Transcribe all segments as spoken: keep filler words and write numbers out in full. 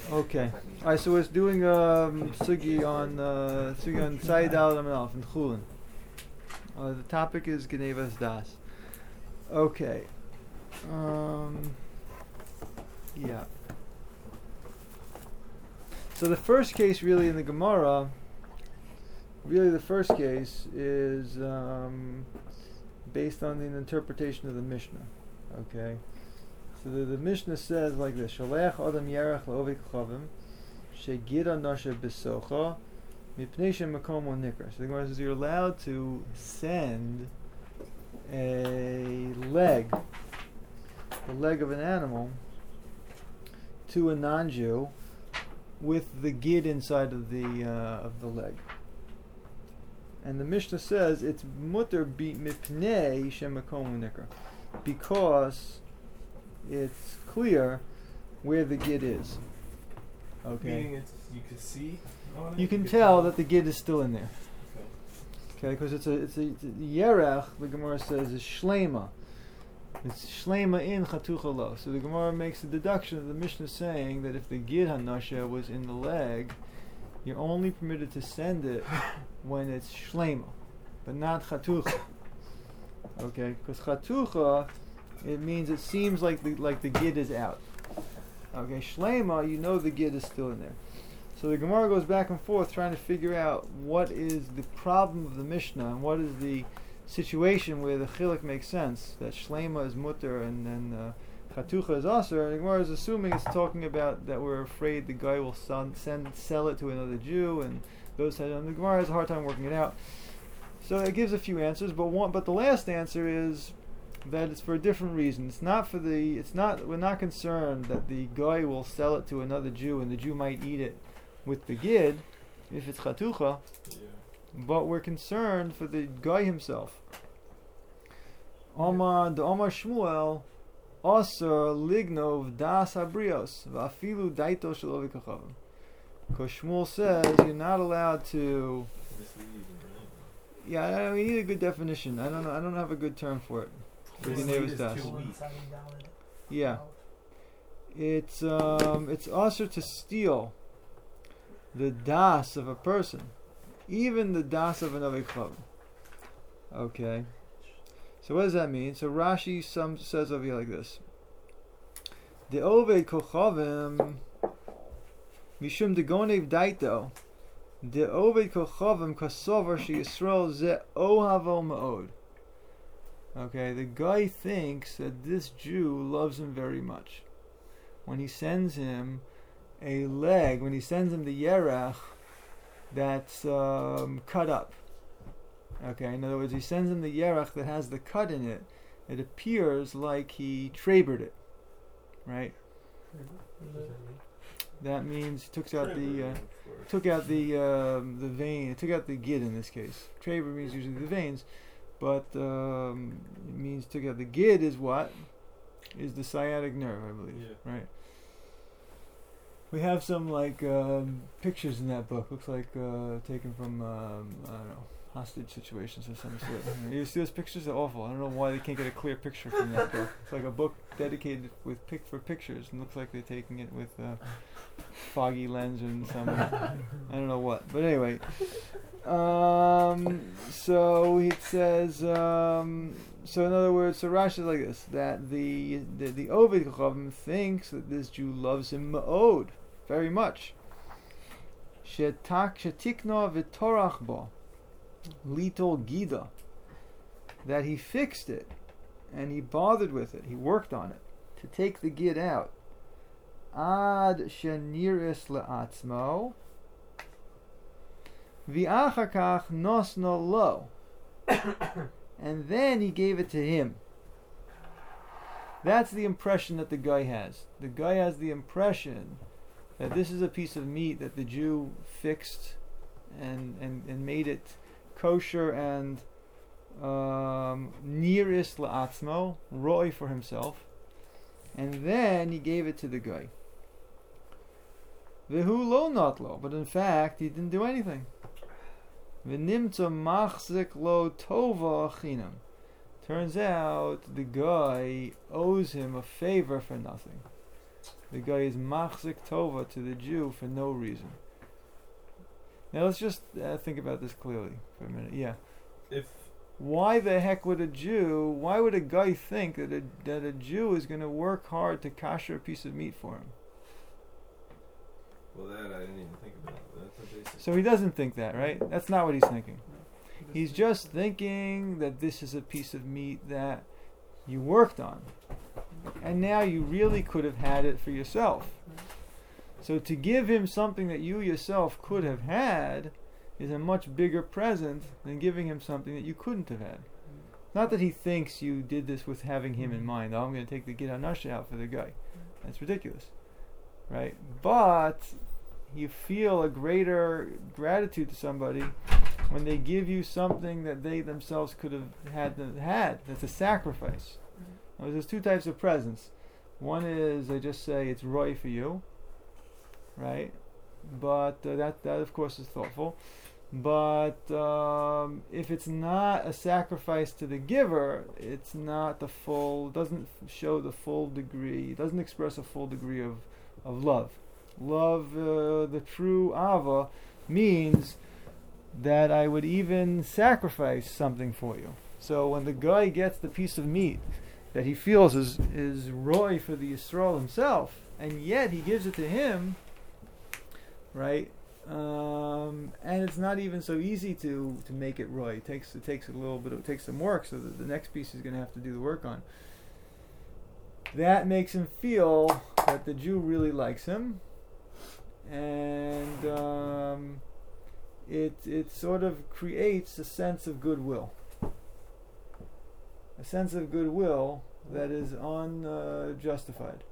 Okay. Alright, so we're doing um, sugi on uh, sugi on Tzai Dal Amalaf and Chulin. Uh, the topic is Genevas Das. Okay. Um, yeah. So the first case, really, in the Gemara, really the first case is um, based on the interpretation of the Mishnah. Okay. So the, the Mishnah says like this: Sholech Adam Yerach LaOvei Kochavim Shegira Nasha B'Socha Mipnei Shemakomo Nikra. So the Gemara says you're allowed to send a leg, the leg of an animal, to a non-Jew with the gid inside of the uh, of the leg. And the Mishnah says it's mutter bi mipnei shemakomu nikra, because it's clear where the gid is. Okay. Meaning it's, you can see on it? You can could tell that the gid is still in there. Okay. Okay, because it's a it's a, it's a yerech. The Gemara says is shlema. It's shlema in chatucha lo. So the Gemara makes a deduction of the Mishnah saying that if the gid hanasha was in the leg, you're only permitted to send it when it's shlema, but not chatucha. Okay, because chatucha, it means it seems like the like the gid is out. Okay, shlema, you know the gid is still in there. So the Gemara goes back and forth trying to figure out what is the problem of the Mishnah and what is the situation where the chiluk makes sense, that shlema is mutter and then uh, chatucha is aser. And the Gemara is assuming it's talking about that we're afraid the guy will send, send sell it to another Jew, and those types. And the Gemara has a hard time working it out. So it gives a few answers, but one, but the last answer is that it's for a different reason. It's not for the. It's not. We're not concerned that the guy will sell it to another Jew and the Jew might eat it with the gid, if it's chatucha. Yeah. But we're concerned for the guy himself. Omar the Omar Shmuel Aser lignov das habrios va'afilu daito shel ovei kochavim. Because Shmuel says you're not allowed to. Yeah, I, we need a good definition. I don't know. I don't have a good term for it. For the neighbor's das. Yeah, it's um, it's also to steal the das of a person, even the das of an ovei kochavim. Okay. So what does that mean? So Rashi some says over here like this: the ovei kochavim mishum degonev daito. The oved kochavim kasover she Yisrael ze ohavo ma'od. Okay, the guy thinks that this Jew loves him very much. When he sends him a leg, when he sends him the yerach that's um, cut up. Okay, in other words, he sends him the yerach that has the cut in it. It appears like he trabered it, right? That means took out the uh, took out the um, the vein. It took out the gid in this case. Traber means usually the veins, but um, it means took out the gid is what is the sciatic nerve, I believe. Yeah. Right. We have some like um, pictures in that book. Looks like uh, taken from um, I don't know, hostage situations of some sort. You see those pictures? They're awful. I don't know why they can't get a clear picture from that book. It's like a book dedicated with pic for pictures, and looks like they're taking it with uh, foggy lens and some I don't know what. But anyway, um, so it says. Um, so in other words, so Rashi is like this: that the the, the Oved Kochavim thinks that this Jew loves him ma'od, very much. Shetak shetikna v'torach bo. Litol Gida, that he fixed it and he bothered with it, he worked on it to take the gid out. Ad sheniris le'atzmo v'achakach nosno lo, and then he gave it to him. That's the impression that the guy has. The guy has the impression that this is a piece of meat that the Jew fixed and and, and made it kosher and um, niris la'atzmo, roy for himself, and then he gave it to the guy. V'hu lo not lo, but in fact he didn't do anything. V'nimtza machzik lo tova chinam. Turns out the guy owes him a favor for nothing. The guy is machzik tova to the Jew for no reason. Now let's just uh, think about this clearly for a minute. Yeah. If Why the heck would a Jew, why would a guy think that a, that a Jew is going to work hard to kasher a piece of meat for him? well, that I didn't even think about. That's a basic. So he doesn't think that, right? That's not what he's thinking. He's just thinking that this is a piece of meat that you worked on. And now you really could have had it for yourself. So to give him something that you yourself could have had is a much bigger present than giving him something that you couldn't have had. Not that he thinks you did this with having him in mind. Oh, I'm going to take the Gid HaNasha out for the guy. That's ridiculous. Right? But you feel a greater gratitude to somebody when they give you something that they themselves could have had. had. That's a sacrifice. Now, there's two types of presents. One is they just say it's roy for you, right? But uh, that that of course is thoughtful. But um, if it's not a sacrifice to the giver, it's not the full. Doesn't show the full degree. Doesn't express a full degree of of love. Love, uh, the true ava, means that I would even sacrifice something for you. So when the guy gets the piece of meat that he feels is is roy for the Yisrael himself, and yet he gives it to him, right? Um, and it's not even so easy to, to make it roy. It takes it takes a little bit. Of, it takes some work. So that the next piece he's going to have to do the work on. That makes him feel that the Jew really likes him, and um, it it sort of creates a sense of goodwill. A sense of goodwill that is unjustified.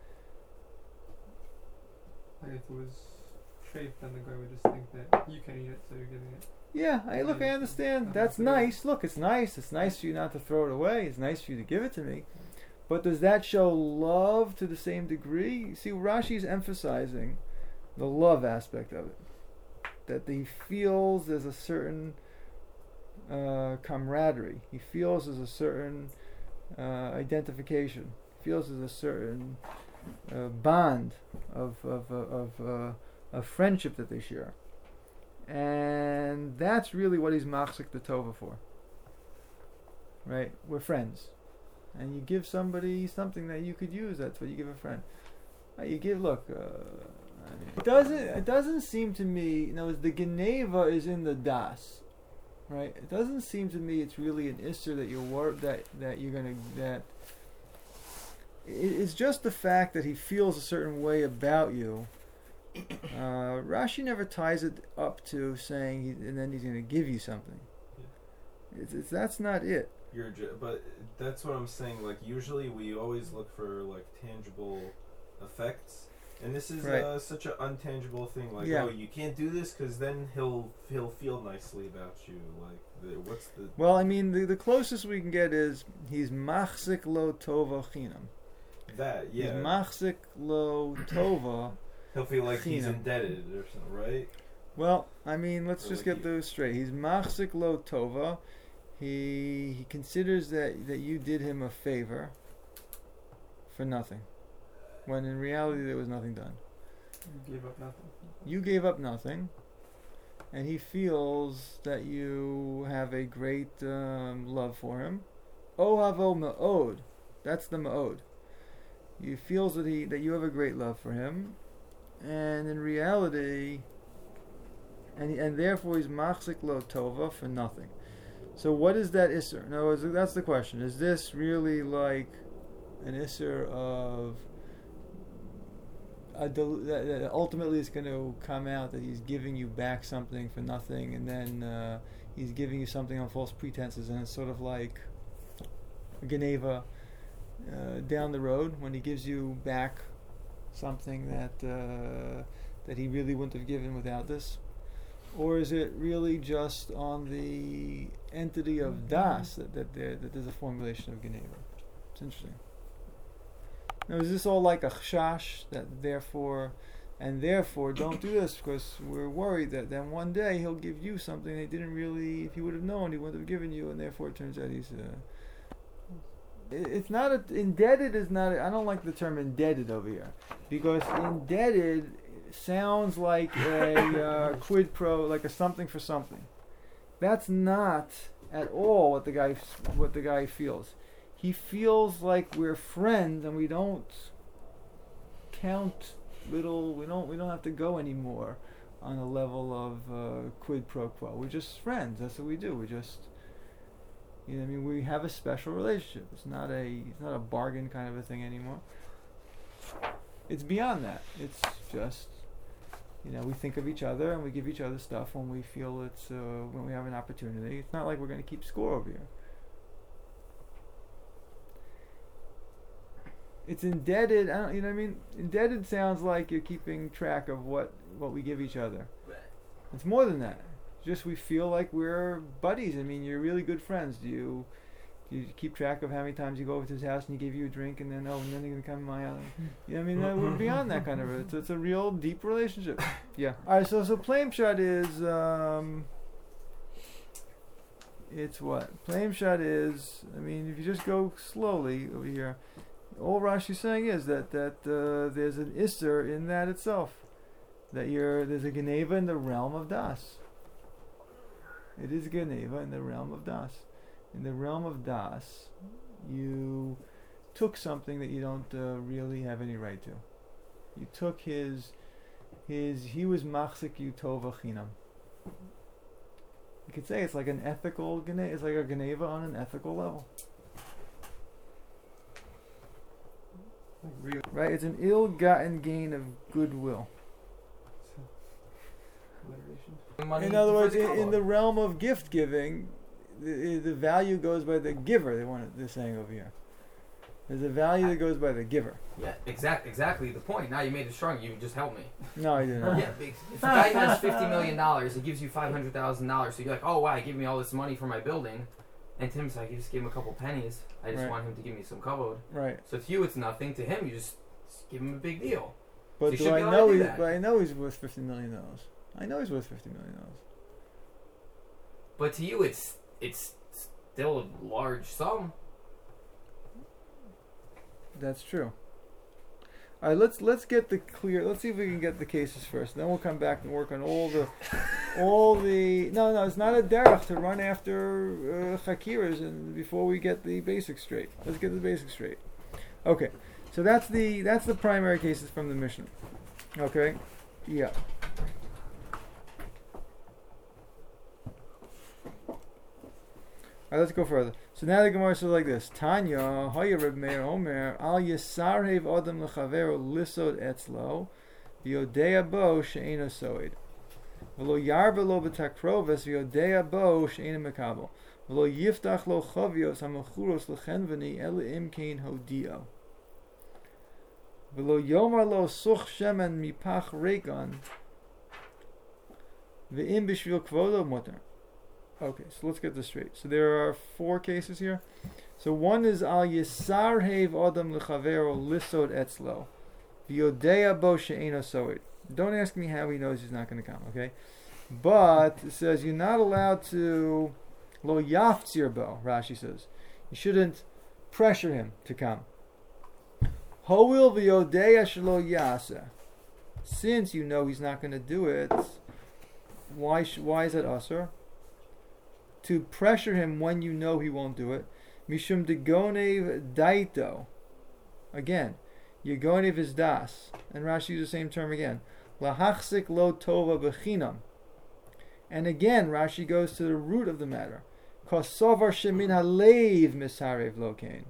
Like if it was trade, then the guy would just think that you can eat it, so you're giving it. Yeah, I look, I understand. That's nice. Look, it's nice. It's nice for you not to throw it away. It's nice for you to give it to me. But does that show love to the same degree? See, Rashi is emphasizing the love aspect of it. That he feels there's a certain uh, camaraderie. He feels there's a certain uh, identification. He feels there's a certain uh, bond of of of uh, of friendship that they share, and that's really what he's machzik the tova for. Right? We're friends, and you give somebody something that you could use. That's what you give a friend. Uh, you give. Look. Uh, I mean, it doesn't. It doesn't seem to me. You know, the geneva is in the das. Right? It doesn't seem to me it's really an isser that you're wor- that that you're gonna that. It's just the fact that he feels a certain way about you. Uh, Rashi never ties it up to saying, he, and then he's going to give you something. Yeah. It's, it's that's not it. You're, ju- but that's what I'm saying. Like usually, we always look for like tangible effects. And this is right. uh, such an untangible thing. Like, yeah. oh, you can't do this because then he'll he'll feel nicely about you. Like, the, what's the? Well, I mean, the, the closest we can get is he's machzik lo tova chinam. That yeah. He's machzik lo tova. He'll feel like chinam. He's indebted or something, right? Well, I mean, let's or just like get he, those straight. He's machzik lo tova. He he considers that that you did him a favor for nothing. When in reality there was nothing done. You gave up nothing. You gave up nothing, and he feels that you have a great um, love for him. Ohavo ma'od, that's the ma'od. He feels that he that you have a great love for him, and in reality, and and therefore he's machzik lo tova for nothing. So what is that isser? No, that's the question. Is this really like an isser of Uh, del- that, that ultimately it's going to come out that he's giving you back something for nothing, and then uh, he's giving you something on false pretenses, and it's sort of like Geneva uh, down the road when he gives you back something that uh, that he really wouldn't have given without this? Or is it really just on the entity of Das that, that, there, that there's a formulation of Geneva? It's interesting. Now, is this all like a chashash that therefore, and therefore don't do this because we're worried that then one day he'll give you something they didn't really, if he would have known, he wouldn't have given you, and therefore it turns out he's uh, it- it's not a, indebted is not. A, I don't like the term indebted over here because indebted sounds like a uh, quid pro, like a something for something. That's not at all what the guy what the guy feels. He feels like we're friends and we don't count little. We don't we don't have to go anymore on a level of uh, quid pro quo. We're just friends. That's what we do. We just, you know, what I mean, we have a special relationship. It's not a it's not a bargain kind of a thing anymore. It's beyond that. It's just, you know, we think of each other and we give each other stuff when we feel it's uh, when we have an opportunity. It's not like we're going to keep score over here. It's indebted. I don't, you know what I mean? Indebted sounds like you're keeping track of what, what we give each other. It's more than that. Just we feel like we're buddies. I mean, you're really good friends. Do you do you keep track of how many times you go over to his house and he give you a drink and then oh and then you're gonna come to my house? You know what I mean? That, we're beyond that kind of. A, it's, it's a real deep relationship. Yeah. All right. So so plain shot is um. It's what plain shot is. I mean, if you just go slowly over here. All Rashi's saying is that that uh, there's an isser in that itself, that you're there's a geneva in the realm of das. It is geneva in the realm of das. In the realm of das, you took something that you don't uh, really have any right to. You took his his he was machzik you tova chinam. You could say it's like an ethical geneva. It's like a geneva on an ethical level. Really? Right, it's an ill-gotten gain of goodwill. Money In other words, for in, the in the realm of gift giving, the, the value goes by the giver. They want it, they're saying over here. There's a value that goes by the giver. Yeah, exact, exactly the point. Now you made it strong. You just helped me. No, I didn't. Yeah, if a guy has fifty million dollars, he gives you five hundred thousand dollars. So you're like, oh wow, he gave me all this money for my building, and Tim's like, you just gave him a couple pennies. I just Right. want him to give me some kavod. Right. So to you, it's nothing. To him, you just, just give him a big deal. But So you do should I be able to know do he's? that. But I know he's worth fifty million dollars. I know he's worth fifty million dollars. But to you, it's it's still a large sum. That's true. All right, let's let's get the clear. Let's see if we can get the cases first. Then we'll come back and work on all the, all the. No, no, it's not a derech to run after uh, chakiras and before we get the basics straight. Let's get the basics straight. Okay, so that's the that's the primary cases from the Mishnah. Okay, yeah. Alright, let's go further. So now the Gemara says like this: Tanya, Hoya Reb Meir Omer, Al Yisarhev Adam Lechavero Lisod Etzlo, V'Yodea Bo She'ena Soid, V'Lo Yarba Lo B'Takroves V'Yodea Bo She'ena Mekabel, V'Lo Yiftach Lo Chavios HaMechuros Lechenveni Ele Imkein Hodio, V'Lo Yomar Lo Such Shemen Mipach Regon, V'Im B'Shvil Kvodo Moter. Okay, so let's get this straight. So there are four cases here. So one is Al Yisarhev Adam Lechavero Lisod Etzlo, V'Yodea Bo She'ena Soid. Don't ask me how he knows he's not going to come, okay? But it says you're not allowed to Lo Yaftzir Bo, Rashi says. You shouldn't pressure him to come. Ho'il V'Yodea Shelo Yasa. Since you know he's not going to do it, why sh- why is it usher? To pressure him when you know he won't do it. Mishum degonev daito. Again, yegonev is das. And Rashi uses the same term again. Lahachsik lo tova bechinam. And again, Rashi goes to the root of the matter. Kosovar shemin halev misarev lokain.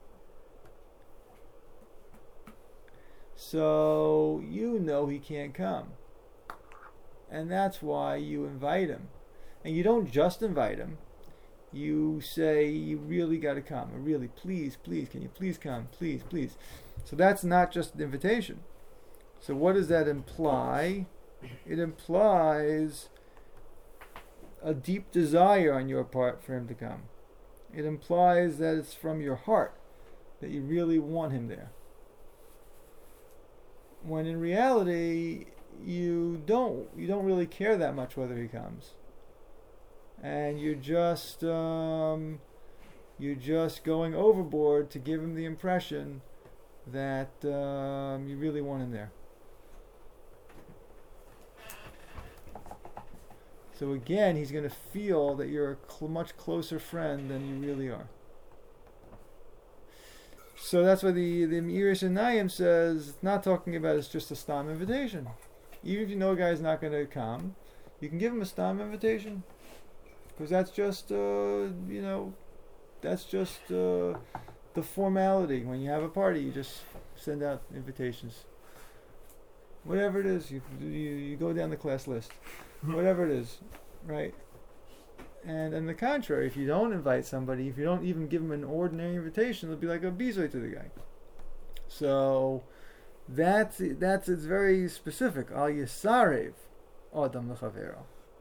So you know he can't come. And that's why you invite him. And you don't just invite him. You say, you really got to come. Or really, please, please, can you please come? Please, please. So that's not just an invitation. So what does that imply? It implies a deep desire on your part for him to come. It implies that it's from your heart, that you really want him there. When in reality, you don't, you don't really care that much whether he comes. And you're just um, You're just going overboard to give him the impression that um, you really want him there. So again, he's going to feel that you're a cl- much closer friend than you really are. So that's why the the Meiris Anayim says it's not talking about it's just a stam invitation. Even if you know a guy's not going to come, you can give him a stam invitation, because that's just uh, you know that's just uh, the formality. When you have a party, you just send out invitations. Whatever it is, you you, you go down the class list. Whatever it is, right? And on the contrary, if you don't invite somebody, if you don't even give them an ordinary invitation, it'll be like a bizoy to the guy. So that's that's it's very specific. Al yisarev adam lechavero.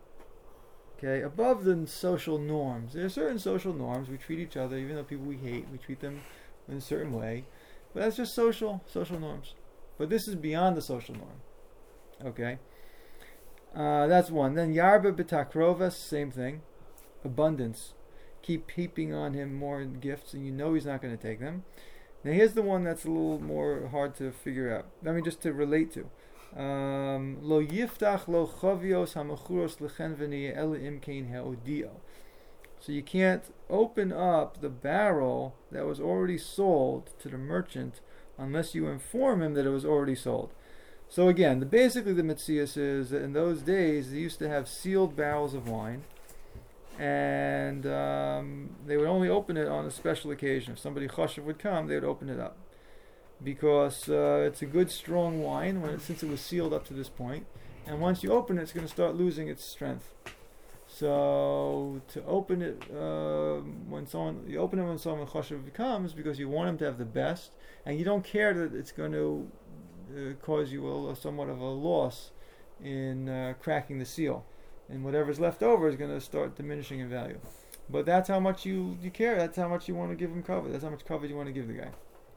Okay, above the social norms, there are certain social norms. We treat each other, even though people we hate, we treat them in a certain way. But that's just social social norms. But this is beyond the social norm. Okay. Uh, that's one. Then Yarba B'Takrovas, same thing. Abundance. Keep heaping on him more gifts, and you know he's not going to take them. Now here's the one that's a little more hard to figure out. I mean, just to relate to. Um, Lo yiftach lo chavios hamachuros lechenveni el imkein heodio. So you can't open up the barrel that was already sold to the merchant unless you inform him that it was already sold. So again, the, basically the Metzias is that in those days they used to have sealed barrels of wine, and um, they would only open it on a special occasion. If somebody chashuv would come, they would open it up, because uh, it's a good strong wine when it, since it was sealed up to this point, and once you open it, it's going to start losing its strength. So to open it uh, when someone you open it when someone chashuv comes, because you want him to have the best, and you don't care that it's going to Uh, cause you a, a somewhat of a loss in uh, cracking the seal, and whatever's left over is going to start diminishing in value. But that's how much you, you care. That's how much you want to give him cover. That's how much cover you want to give the guy.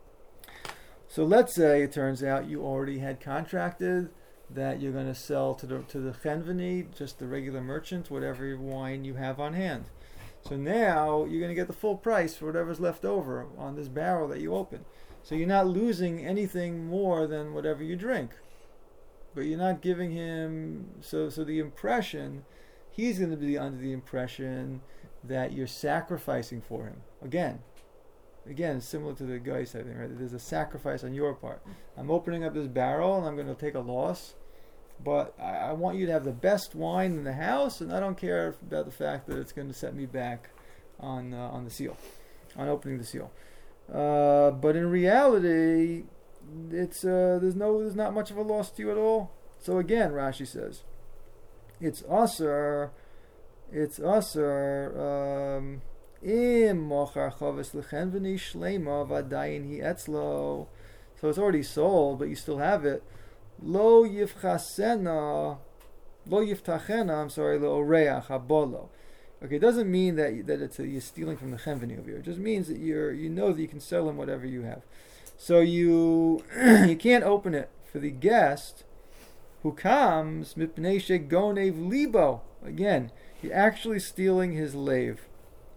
So let's say it turns out you already had contracted that you're going to sell to the to the chenveni, just the regular merchant, whatever wine you have on hand. So now you're going to get the full price for whatever's left over on this barrel that you open. So you're not losing anything more than whatever you drink. But you're not giving him... So so the impression, he's going to be under the impression that you're sacrificing for him. Again, again, it's similar to the guy thing, right? There's a sacrifice on your part. I'm opening up this barrel and I'm going to take a loss. But I, I want you to have the best wine in the house, and I don't care about the fact that it's going to set me back on uh, on the seal, on opening the seal. Uh, but in reality, it's uh, there's no there's not much of a loss to you at all. So again, Rashi says, it's usher, it's usher. Um, Im mochar chavis lechenveni shlema vadayin hi etzlo. So it's already sold, but you still have it. Lo yifchasena, lo yiftachena. I'm sorry, lo oreach habolo. Okay, it doesn't mean that that it's a, you're stealing from the chenveni over here. It just means that you're you know that you can sell him whatever you have. So you you can't open it for the guest who comes mipnei shegonev libo. Again, you're actually stealing his lave.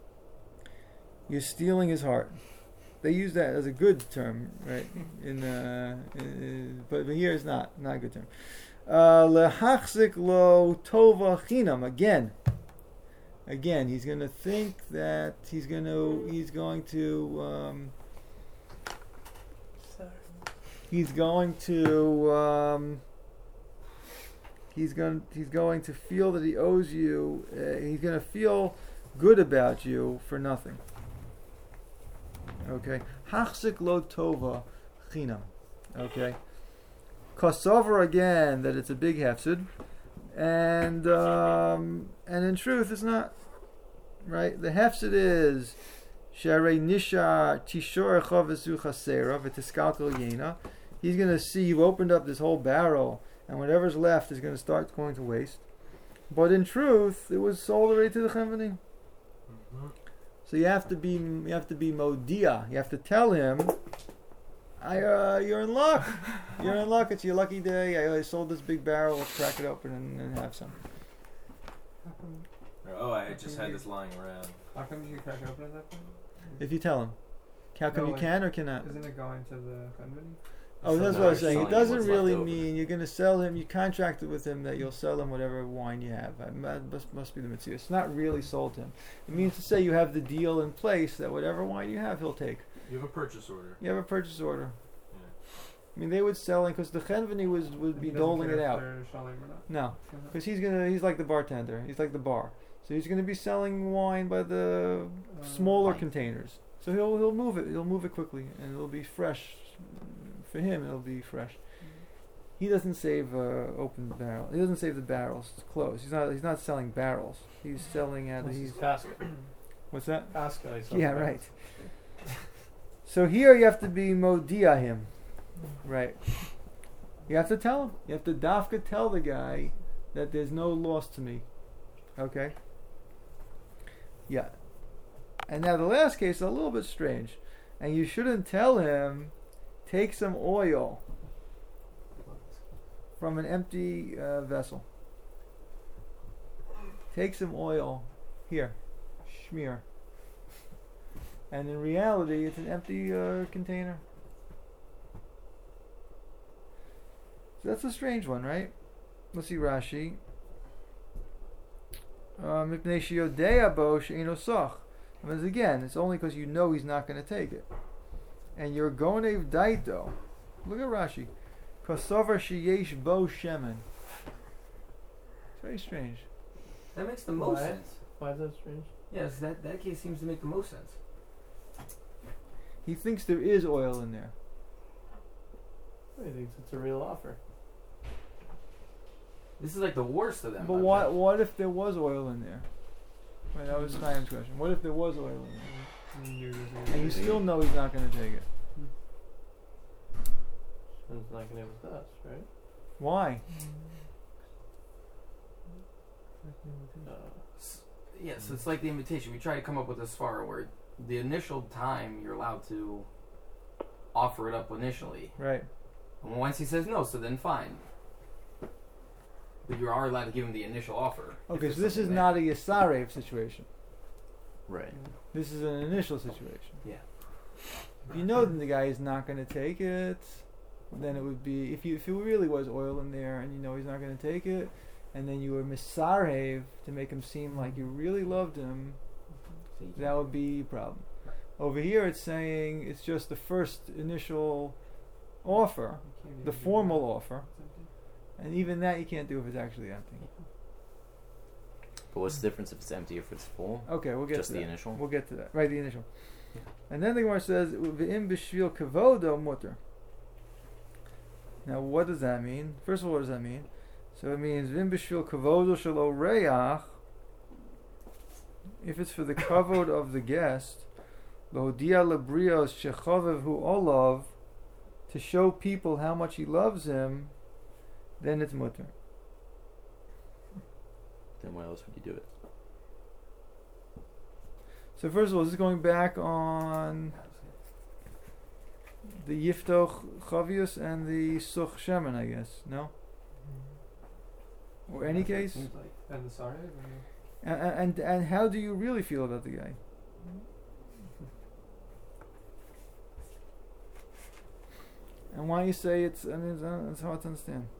You're stealing his heart. They use that as a good term, right? In, uh, in but, but here it's not not a good term. Lehachzik lo tova chinam. Again. Again, he's going to think that he's going to he's going to um, he's going to um, he's going he's going to feel that he owes you. Uh, he's going to feel good about you for nothing. Okay, hachzik lo tova chinam. Okay, kosover again that it's a big hefsid, and um, and in truth it's not. Right, the hefsid is sharei nishar tishor chavesu chasera v'tiskalkel yena. He's going to see you opened up this whole barrel, and whatever's left is going to start going to waste. But in truth, it was sold already to the chenveni. Mm-hmm. So you have to be you have to be modia. You have to tell him, I uh, you're in luck. You're in luck. It's your lucky day. I, I sold this big barrel. Let's crack it open and, and have some. Oh, I just had this lying around. How come you crack open at that point? If you tell him. How come No, you like, can or cannot? Isn't it going to the company? Oh, So that's now what I was you're saying. It selling doesn't what's really left over. mean you're going to sell him. You contracted with him that you'll sell him whatever wine you have. That must, must be the mitzvah. It's not really sold to him. It means to say you have the deal in place that whatever wine you have, he'll take. You have a purchase order. You have a purchase order. Yeah. I mean, they would sell it because the chenveni was would be He doesn't doling care it if out. they're selling or not. No, Okay. because he's gonna. He's like the bartender. He's like the bar. So he's gonna be selling wine by the Uh, smaller Pint. containers. So he'll he'll move it. He'll move it quickly, and it'll be fresh. For him, it'll be fresh. He doesn't save uh, open barrel. He doesn't save the barrels closed. He's not. He's not selling barrels. He's selling at. This He's is Casca. what's that? Casca. I saw Yeah, that. right. So here you have to be modia him, right? You have to tell him. You have to dafka tell the guy that there's no loss to me. Okay. Yeah. And now the last case is a little bit strange, and you shouldn't tell him, take some oil from an empty uh, vessel. Take some oil here, schmear. And in reality, it's an empty uh, container. So that's a strange one, right? Let's see Rashi. Mipnei sheyodea bo she'eino soch. I mean, again, it's only because you know he's not going to take it. And you're gonev daito. Look at Rashi. Kosover sheyesh bo shemen. It's very strange. That makes the most Why? sense. Why is that strange? Yes, that, that case seems to make the most sense. He thinks there is oil in there. He thinks it's a real offer. This is like the worst of them. But I what bet. what if there was oil in there? Right, that was Chaim's question. What if there was oil in there? You knew this And you still know he's not going to take it. It's not gonna with us, right? Why? Uh, S- Yeah, so it's like the invitation. We try to come up with a svara where the initial time you're allowed to offer it up initially. Right. And once he says no, so then fine. But you are allowed to give him the initial offer. if Okay, there's so this is something not a Yasarev situation. Right. This is an initial situation. Yeah. If you know that the guy is not going to take it, then it would be if you if it really was oil in there and you know he's not going to take it, and then you were misarev to make him seem like you really loved him, So you that would be a problem. Over here, it's saying it's just the first initial offer, the formal offer, and even that you can't do if it's actually empty. But what's the difference if it's empty or if it's full? Okay, we'll get Just to the that. initial? We'll get to that. Right, the initial. Yeah. And then the Gemara says, "V'im b'shvil kavodo mutter." Now, what does that mean? First of all, what does that mean? So it means "V'im b'shvil kavodo shelo reach." If it's for the kavod of the guest, l'hodia lebrios shechovev hu olav, to show people how much he loves him, then it's mutter. Then why else would you do it? So first of all, this is going back on the Yiftoch Chavius and the Such Shemen, I guess. No? Or any case? Seems like and the sorry. And, and and how do you really feel about the guy? And why you say it's, I mean, it's, uh, it's hard to understand.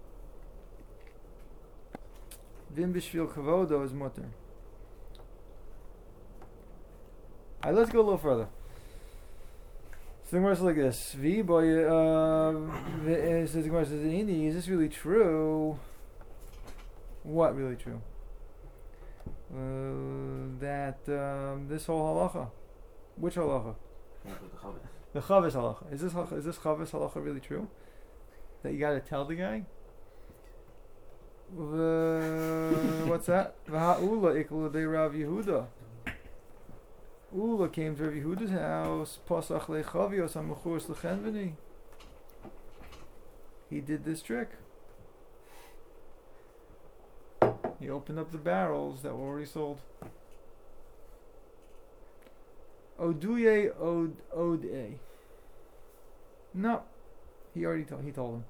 Vim b'shvil kavodo is mutter. Alright, let's go a little further. So the Gemara is like this. V boy, uh, v- says the Gemara says, "Ini, is this really true? What really true? Uh, that um, this whole halacha, which halacha? The chavis halacha. Is this halacha- is this chavis halacha really true? That you got to tell the guy? Uh, what's that? V'ha'ula ikla de Rav Yehuda. Ula came to Rav Yehuda's house. Pasach lechavios hamuchurs lechenveni. He did this trick. He opened up the barrels that were already sold. Oduye od od a. No, he already told. He told him.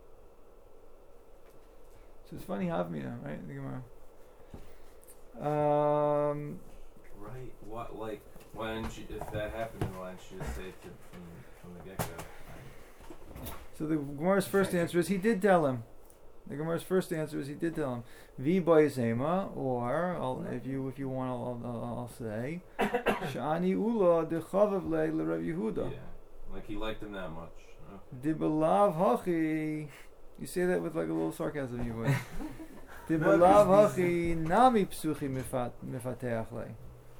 So it's funny, Havmina, right? The Gemara. Um, Right. What like Why didn't you, if that happened, why didn't you just say it to, from, from the get-go? So the Gemara's first answer is he did tell him. The Gemara's first answer is he did tell him. Vi boyzema, or I'll, if you if you want, I'll, I'll, I'll say Shani ula de chavav le le Rav Yehuda. Yeah, like he liked him that much. Oh. De belav hachi. You say that with like a little sarcasm in your voice. De No, belav because hachi nami psuchi mifat mifateach le.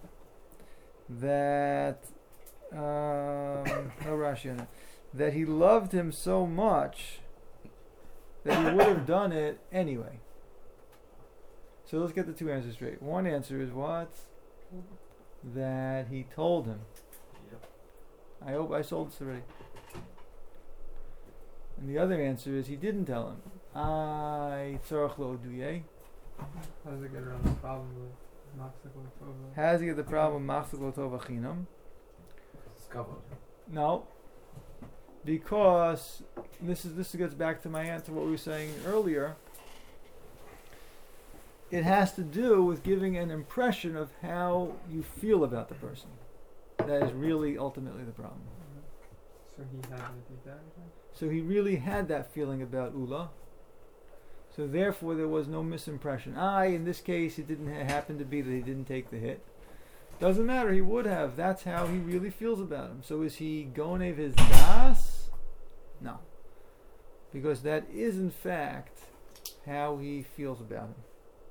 That um, no Rashi on it. That he loved him so much that he would have done it anyway. So let's get the two answers straight. One answer is what? That he told him. Yep. I hope I sold this already. And the other answer is he didn't tell him. I tzarach lo duye. How does it get around the problem with Machzak Tova? How does he get the problem machzak lo tov achinam? It's kavod. No. Because this is this gets back to my answer what we were saying earlier. It has to do with giving an impression of how you feel about the person. That is really ultimately the problem. So he had to do that. So he really had that feeling about Ula. So therefore there was no misimpression. I, in this case, it didn't ha- happen to be that he didn't take the hit. Doesn't matter, he would have. That's how he really feels about him. So is he gonev his das? No. Because that is in fact how he feels about him.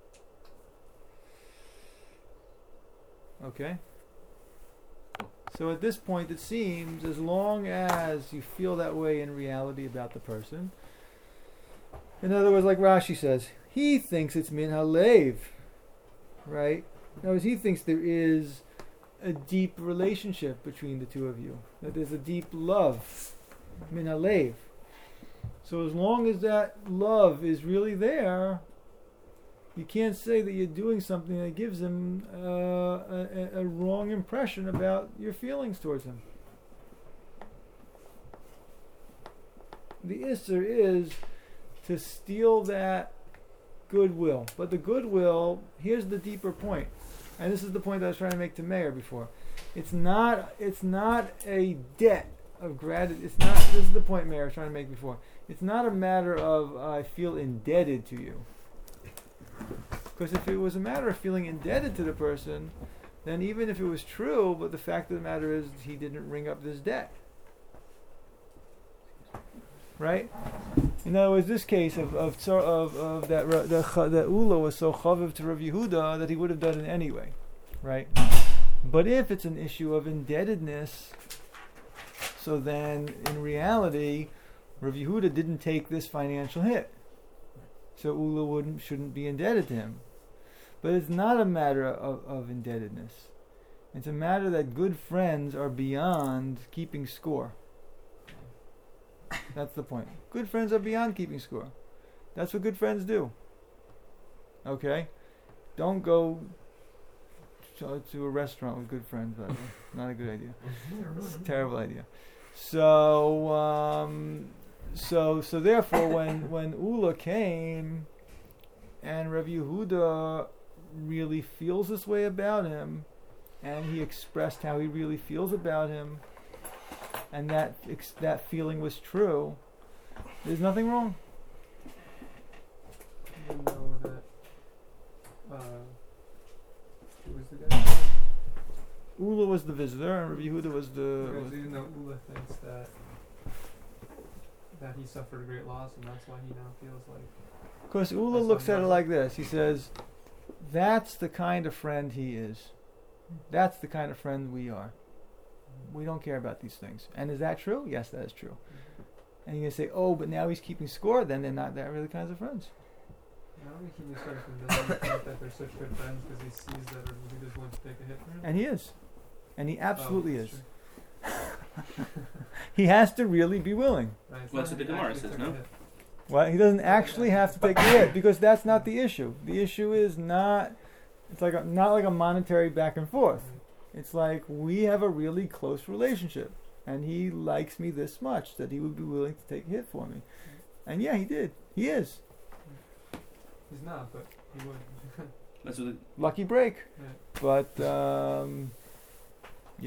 Okay? So at this point it seems as long as you feel that way in reality about the person, in other words, like Rashi says, he thinks it's min halev, right? In other words, he thinks there is a deep relationship between the two of you, that there's a deep love, min halev. So as long as that love is really there, you can't say that you're doing something that gives him uh, a, a wrong impression about your feelings towards him. The isser is to steal that goodwill. But the goodwill, here's the deeper point. And this is the point that I was trying to make to Meir before. It's not it's not a debt of gratitude. It's not, this is the point Meir was trying to make before. It's not a matter of uh, I feel indebted to you. Because if it was a matter of feeling indebted to the person, then even if it was true, but the fact of the matter is he didn't ring up this debt. Right? In other words, this case of of of, of that the, that Ula was so chaviv to Rav Yehuda that he would have done it anyway, right? But if it's an issue of indebtedness, so then in reality, Rav Yehuda didn't take this financial hit, so Ula wouldn't shouldn't be indebted to him. But it's not a matter of, of indebtedness. It's a matter that good friends are beyond keeping score. That's the point. Good friends are beyond keeping score. That's what good friends do. Okay? Don't go to, to a restaurant with good friends. By the way. Not a good idea. It's a terrible idea. So, um, so, so therefore, when when Ula came, and Rav Yehuda really feels this way about him, and he expressed how he really feels about him, and that ex- that feeling was true, there's nothing wrong. Even though that, uh, who was the guy? Ula was the visitor, and Rav Yehuda was the. Because Was, even though Ula thinks that that he suffered a great loss, and that's why he now feels like. of course, Ula That's looks not at it right. like this. He says, "That's the kind of friend he is. That's the kind of friend we are. We don't care about these things." And is that true? Yes, that is true. And you're going to say, oh, but now he's keeping score, then they're not that really kinds of friends. I don't think he just starts to think that they're such good friends because he sees that he just wants to take a hit for him. And he is. And he absolutely Oh, is. that's true. He has to really be willing. Right, it's Well, not that's what the he Gemara actually says, took a no? hit. Well, he doesn't actually have to take the hit because that's not the issue. The issue is not, it's like a, not like a monetary back and forth. It's like we have a really close relationship. And he likes me this much that he would be willing to take a hit for me. And yeah, he did. He is. He's not, but he would. That's what the, Lucky break. Yeah. But, um,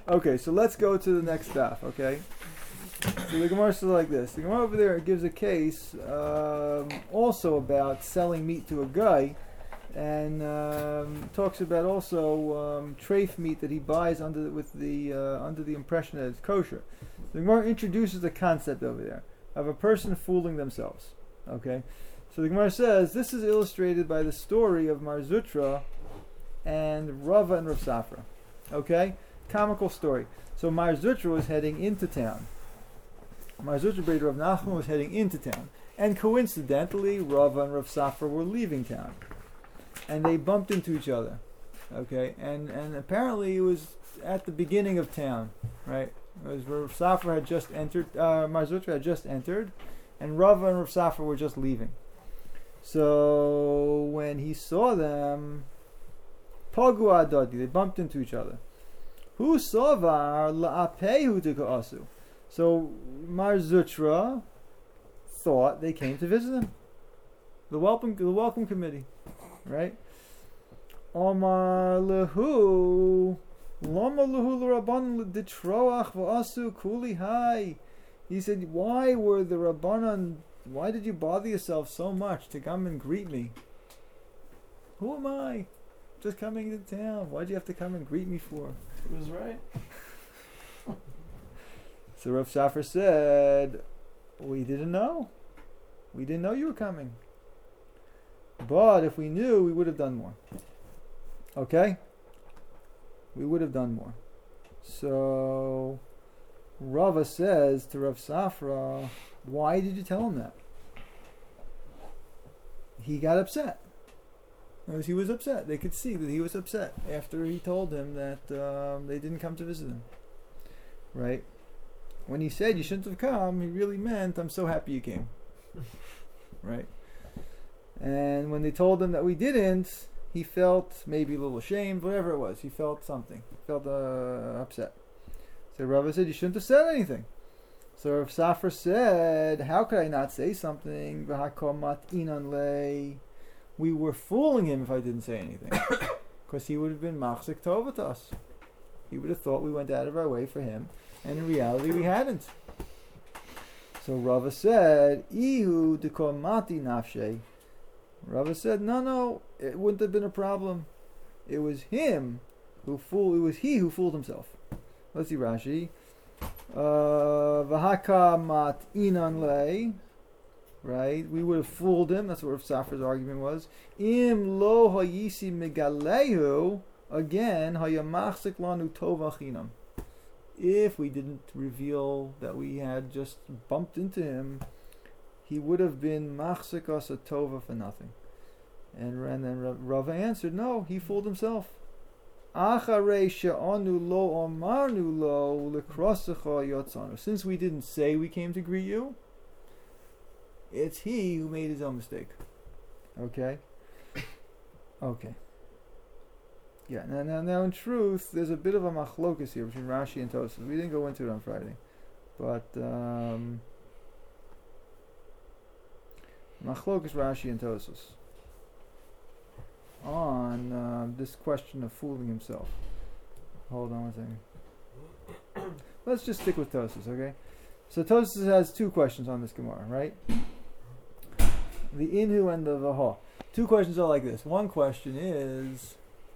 Okay, so let's go to the next stuff, okay? So the Gemara says like this. The Gemara over there gives a case um, also about selling meat to a guy, and um, talks about also um, treif meat that he buys under the, with the uh, under the impression that it's kosher. The Gemara introduces the concept over there of a person fooling themselves. Okay, so the Gemara says this is illustrated by the story of Mar Zutra and Rava and Rav Safra. Okay, comical story. So Mar Zutra was heading into town. Mar Zutra Beit Rav Nachman was heading into town, and coincidentally, Rava and Rav Safra were leaving town, and they bumped into each other. Okay, and and apparently it was at the beginning of town, right? It was Rav Safra had just entered, uh, Mar Zutra had just entered, and Rava and Rav Safra were just leaving. So when he saw them, Pagu Adadi, they bumped into each other. Hu Sovar La'apehu Tika'asu. So Mar Zutra thought they came to visit him. The welcome, the welcome committee, right? Omar lehu, lama lehu l'Rabbanan ditroach v'asu kuli hai. He said, why were the Rabbanan, why did you bother yourself so much to come and greet me? Who am I? Just coming to town. Why did you have to come and greet me for? He was right. So Rav Safra said, we didn't know. We didn't know you were coming. But if we knew, we would have done more. Okay? We would have done more. So Rava says to Rav Safra, why did you tell him that? He got upset. Because he was upset. They could see that he was upset after he told them that um, they didn't come to visit him. Right? When he said you shouldn't have come, he really meant, I'm so happy you came. Right? And when they told him that we didn't, he felt maybe a little ashamed, whatever it was. He felt something. He felt uh, upset. So Rava said, you shouldn't have said anything. So Rav Safra said, how could I not say something? We were fooling him if I didn't say anything. Because he would have been machzik tova to us. He would have thought we went out of our way for him. And in reality, we hadn't. So Rava said, Ihu dekomati nafshe. Rava said, no, no, it wouldn't have been a problem. It was him who fooled, it was he who fooled himself. Let's see Rashi. Vahaka mat inan lei. Right? We would have fooled him. That's what Rav Safra's argument was. Im lo hayisi megalehu. Again, hayamachzik lanu tova chinam. If we didn't reveal that we had just bumped into him, he would have been machzik us a tova for nothing. And, and then Rava answered, no, he fooled himself. Acharei she'anu lo omarnu lo lekrosecha yotzanu. Since we didn't say we came to greet you, it's he who made his own mistake. Okay? Okay. Yeah, now, now, now in truth, there's a bit of a machlokus here between Rashi and Tosfos. We didn't go into it on Friday. But, um, machlokus Rashi and Tosfos on uh, this question of fooling himself. Hold on one second. Let's just stick with Tosfos, okay? So Tosfos has two questions on this Gemara, right? The Inhu and the Vaha. Two questions are like this. One question is,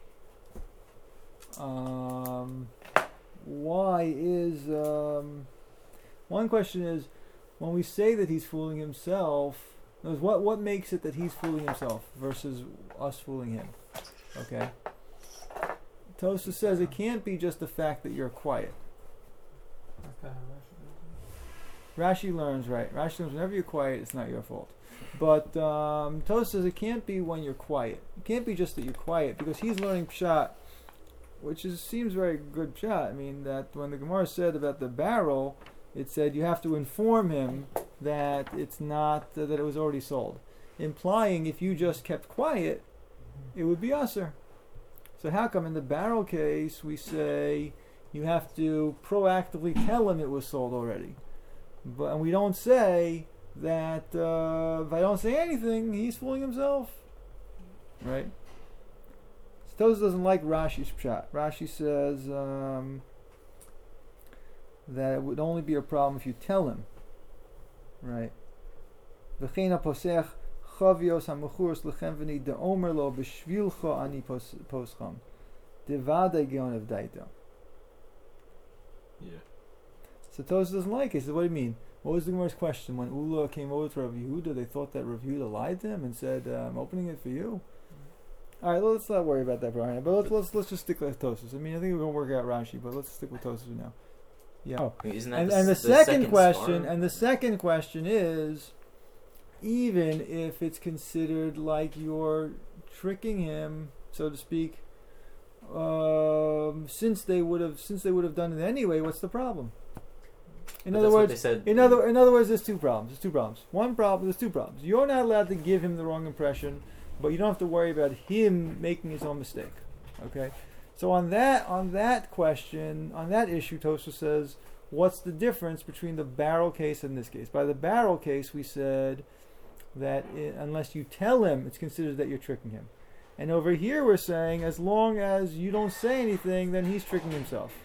um, why is, um, one question is, when we say that he's fooling himself, what what makes it that he's fooling himself versus us fooling him? Okay? Tosfos says it can't be just the fact that you're quiet. That's kind of Rashi. Rashi learns, right? Rashi learns whenever you're quiet, it's not your fault. But um, Tosfos says it can't be when you're quiet. It can't be just that you're quiet, because he's learning pshat, which is seems very good pshat. I mean, that when the Gemara said about the barrel, it said you have to inform him that it's not, uh, that it was already sold. Implying if you just kept quiet, it would be usser. So how come in the barrel case we say you have to proactively tell him it was sold already? But and we don't say that uh, if I don't say anything, he's fooling himself. Right? So Tosfos doesn't like Rashi's pshat. Rashi says, um, that it would only be a problem if you tell him, right? V'chein haposech chavios hamechuros lechem v'ni de'omer lo b'shvilcha ani pos- poscham devadei geonev daito. Yeah. So Tosfos doesn't like it. He says, what do you mean? What was the Gemara's question? When Ula came over to Rav Yehuda, they thought that Rav Yehuda lied to him and said, uh, I'm opening it for you. All right, let's not worry about that, Brian. But let's let's, let's just stick with Tosfos. I mean, I think we're going to work out Rashi, but let's stick with Tosfos for now. Yeah. Oh. Wait, isn't that And, the, and the, s- the second, question, star? and the second question is, even if it's considered like you're tricking him, so to speak, um, since they would have since they would have done it anyway, what's the problem? In But other that's what words, they said in other in other words, there's two problems. There's two problems. One problem. There's two problems. You're not allowed to give him the wrong impression, but you don't have to worry about him making his own mistake. Okay. So on that on that question on that issue, Tosfos says, what's the difference between the barrel case and this case? By the barrel case, we said that I unless you tell him, it's considered that you're tricking him. And over here, we're saying as long as you don't say anything, then he's tricking himself.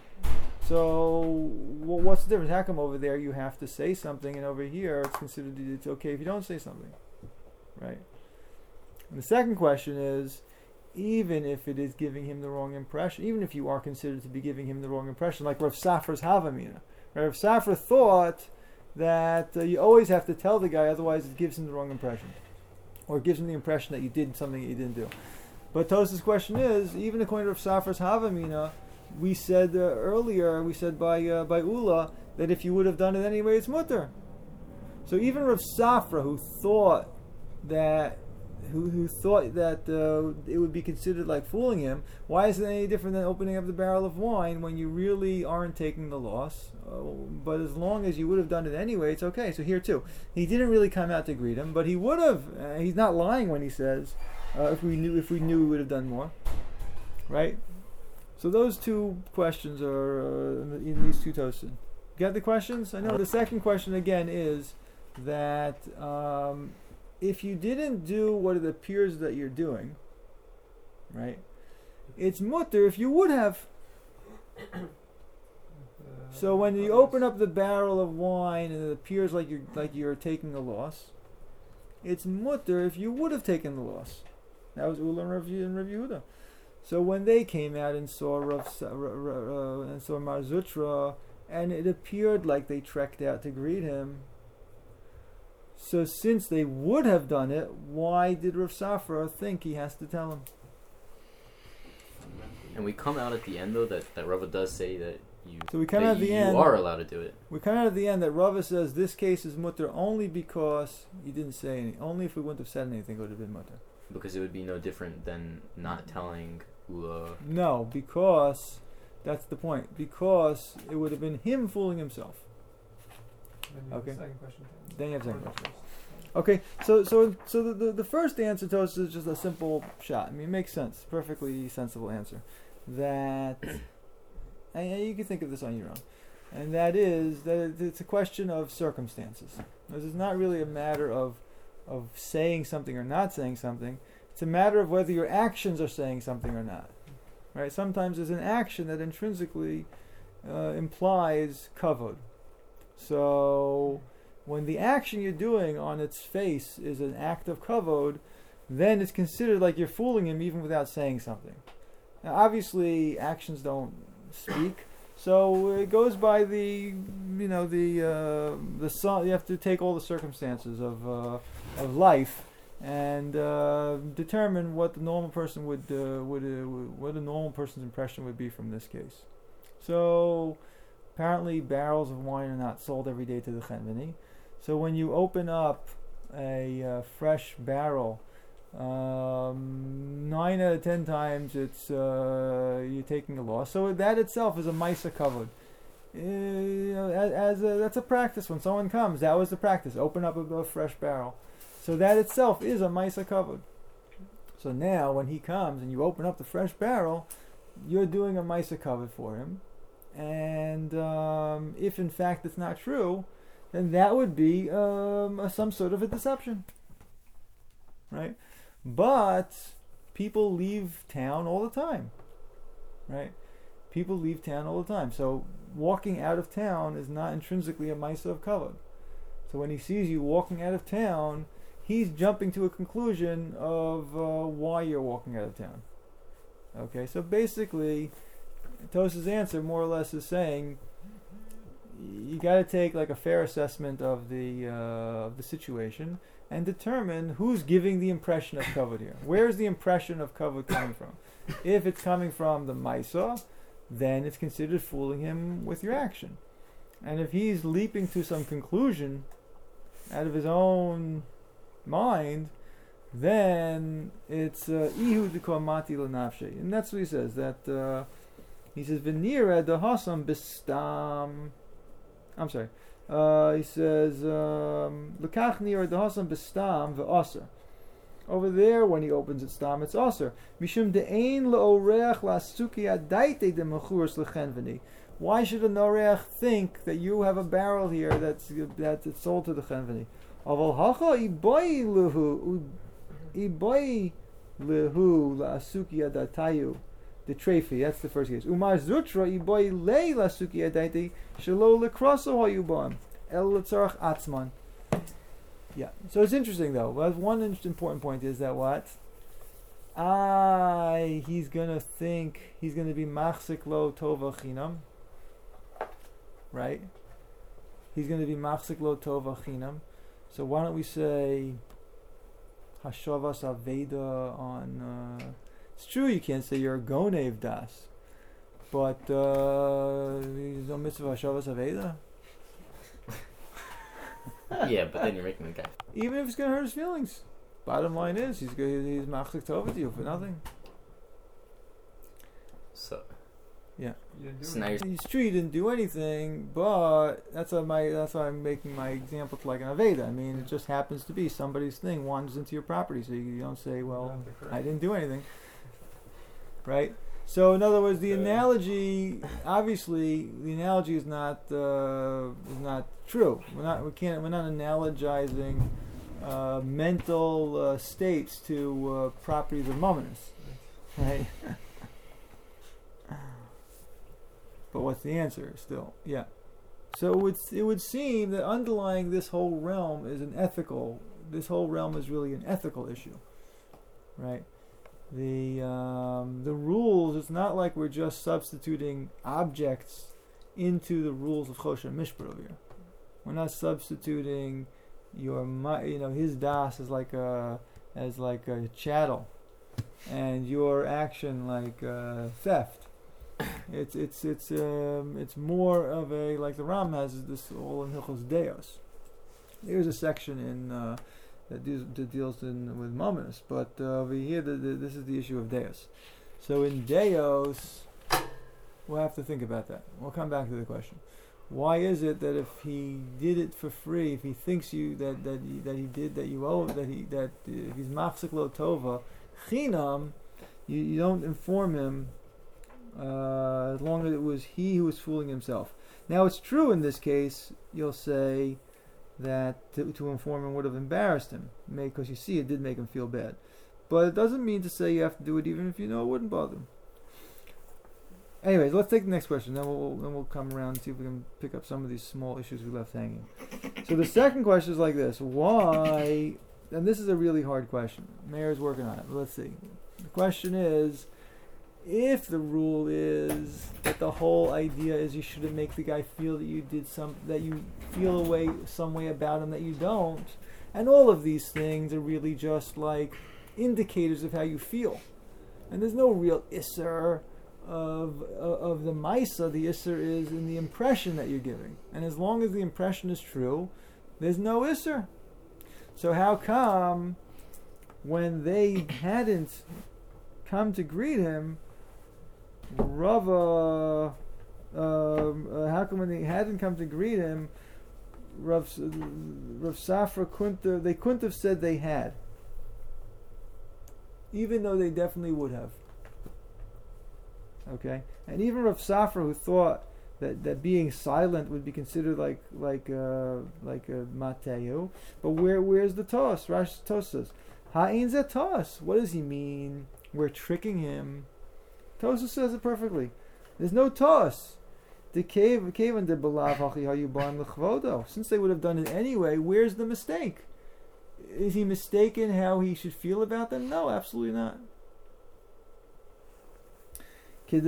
So, well, what's the difference? How come over there you have to say something, and over here it's considered it's okay if you don't say something, right? And the second question is, even if it is giving him the wrong impression, even if you are considered to be giving him the wrong impression, like Rav Safra's Havamina, right? Rav Safra thought that uh, you always have to tell the guy, otherwise it gives him the wrong impression, or gives him the impression that you did something that you didn't do. But Tosfos' question is, even according to Rav Safra's Havamina, we said uh, earlier, we said by uh, by Ula, that if you would have done it anyway, it's mutter. So even Rav Safra, who thought that, who who thought that uh, it would be considered like fooling him, why is it any different than opening up the barrel of wine when you really aren't taking the loss? Uh, but as long as you would have done it anyway, it's okay. So here too, he didn't really come out to greet him, but he would have. Uh, he's not lying when he says, uh, if we knew, if we knew, we would have done more, right? So those two questions are uh, in these two Tosfos. Get the questions? I know the second question again is that um, if you didn't do what it appears that you're doing, right? It's mutter if you would have. Uh, So when you open up the barrel of wine and it appears like you're like you're taking a loss, it's mutter if you would have taken the loss. That was Ula and Rav and Rav Yehuda. So when they came out and saw Rav Sa- Ra- Ra- uh, and saw Mar Zutra, and it appeared like they trekked out to greet him. So since they would have done it, why did Rav Safra think he has to tell him? And we come out at the end though that that Rava does say that you So we come that out at the you end. are allowed to do it. We come out at the end that Rava says this case is mutter only because he didn't say anything. Only if we wouldn't have said anything it would have been mutter. Because it would be no different than not telling Ula. No, because that's the point. Because it would have been him fooling himself. Then you have Okay. the second question. Then you have the second Or the question. first. Okay, so so so the the, the first answer to us is just a simple shot. I mean, it makes sense, perfectly sensible answer. That, and you can think of this on your own, and that is that it's a question of circumstances. This is not really a matter of of saying something or not saying something. It's a matter of whether your actions are saying something or not. Right? Sometimes there's an action that intrinsically uh, implies kavod. So when the action you're doing on its face is an act of kavod, then it's considered like you're fooling him even without saying something. Now, obviously, actions don't speak, so it goes by the, you know, the uh, the so- you have to take all the circumstances of uh, of life and uh, determine what the normal person would uh, would uh, what a normal person's impression would be from this case. So apparently, barrels of wine are not sold every day to the chenveni. So when you open up a uh, fresh barrel, um, nine out of ten times it's uh, you're taking a loss. So that itself is a maisa kavod. Uh, as, as a, that's a practice. When someone comes, that was the practice. Open up a, a fresh barrel. So that itself is a maisa kavod. So now when he comes and you open up the fresh barrel, you're doing a maisa kavod for him. And um, if in fact it's not true, then that would be um, a, some sort of a deception, right? But people leave town all the time, right? People leave town all the time. So walking out of town is not intrinsically a Maisa of Kavod. So when he sees you walking out of town, he's jumping to a conclusion of uh, why you're walking out of town. Okay, so basically, Tos's answer more or less is saying you got to take like a fair assessment of the uh, of the situation and determine who's giving the impression of kavod here. Where's the impression of kavod coming from? If it's coming from the Maisa, then it's considered fooling him with your action. And if he's leaping to some conclusion out of his own mind, then it's ihu dekomati lenafshe, and that's what he says. That uh, he says v'nira dehasam bistam. I'm sorry. Uh, he says lekach nira dehasam bistam ve'aser. Over there, when he opens it stam, it's aser. Mishum de'ein le'orech la'suki adaite de'mechuras lechenveni. Why should an orech think that you have a barrel here that's that's sold to the chenveni? Aval hacha iboy lehu iboy lehu la'asuki adatayu the trefi. That's the first case. Umar zutra iboy lei la'asuki adaiti shelo lekroso hayubam el letzarach atzman. Yeah. So it's interesting though. Well, one important point is that what? Ah, he's gonna think he's gonna be machzik lo tova chinam. Right? He's going to be machzik lo tova chinam. So why don't we say hashavas aveda on? Uh, it's true you can't say you're a gonev das, but uh, there's no mitzvah hashavas aveda. Yeah, but then you're making the guy. Even if it's going to hurt his feelings. Bottom line is he's go- he's machzik tova to you for nothing. So. Yeah. You didn't do So now anything. It's true you didn't do anything, but that's why my that's why I'm making my example like an Aveda. I mean, it just happens to be somebody's thing wanders into your property, so you, you don't say, well, I didn't do anything, right? So in other words, the analogy, obviously, the analogy is not uh, is not true. We're not we can't we're not analogizing uh, mental uh, states to uh, properties of moments, right? But what's the answer still? Yeah. So it would, it would seem that underlying this whole realm is an ethical, this whole realm is really an ethical issue. Right? The um, the rules, it's not like we're just substituting objects into the rules of Choshen Mishpat over here. We're not substituting your, you know, his das as like a, as like a chattel and your action like uh, theft. It's it's it's um, it's more of a, like the Ram has this all in Hilchos Deos. There's a section in uh, that, deals, that deals in with Mominus, but uh, over here the, the, this is the issue of Deos. So in Deos, we'll have to think about that. We'll come back to the question: why is it that if he did it for free, if he thinks you that that he, that he did that you owe that he that uh, if he's machzik lo tova chinam, you, you don't inform him. Uh, as long as it was he who was fooling himself. Now it's true in this case, you'll say that to, to inform him would have embarrassed him, because you see it did make him feel bad. But it doesn't mean to say you have to do it even if you know it wouldn't bother him. Anyways, let's take the next question, then we'll then we'll come around and see if we can pick up some of these small issues we left hanging. So the second question is like this: why? And this is a really hard question. Mayor's working on it. But let's see. The question is, if the rule is that the whole idea is you shouldn't make the guy feel that you did some, that you feel a way, some way about him that you don't, and all of these things are really just like indicators of how you feel, and there's no real isser of of, of the Maisa. The isser is in the impression that you're giving, and as long as the impression is true, there's no isser. So how come when they hadn't come to greet him, Rava, um, uh, how come when they hadn't come to greet him, Rav, Rav Safra couldn't have, they couldn't have said they had, even though they definitely would have. Okay, and even Rav Safra, who thought that, that being silent would be considered like like uh, like a mateu, but where where's the tos? Rash Tos says, ha'in zeh tos. What does he mean? We're tricking him. Tosha says it perfectly. There's no toss. The cave, cave and the belav hachi hayu ba'im l'chvodo. Since they would have done it anyway, where's the mistake? Is he mistaken how he should feel about them? No, absolutely not. They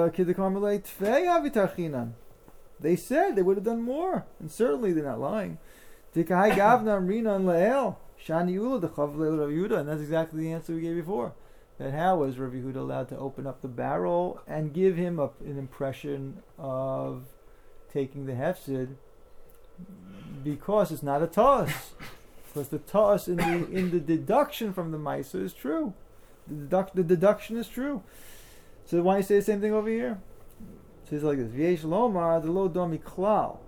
said they would have done more, and certainly they're not lying. And that's exactly the answer we gave before. That how was Rav Yehuda allowed to open up the barrel and give him a, an impression of taking the hefsid, because it's not a toss. Because the toss in the in the deduction from the Maisa is true. The, deduct, the deduction is true. So why you say the same thing over here? So it's like this: V'yesh lomar the lo domi klal.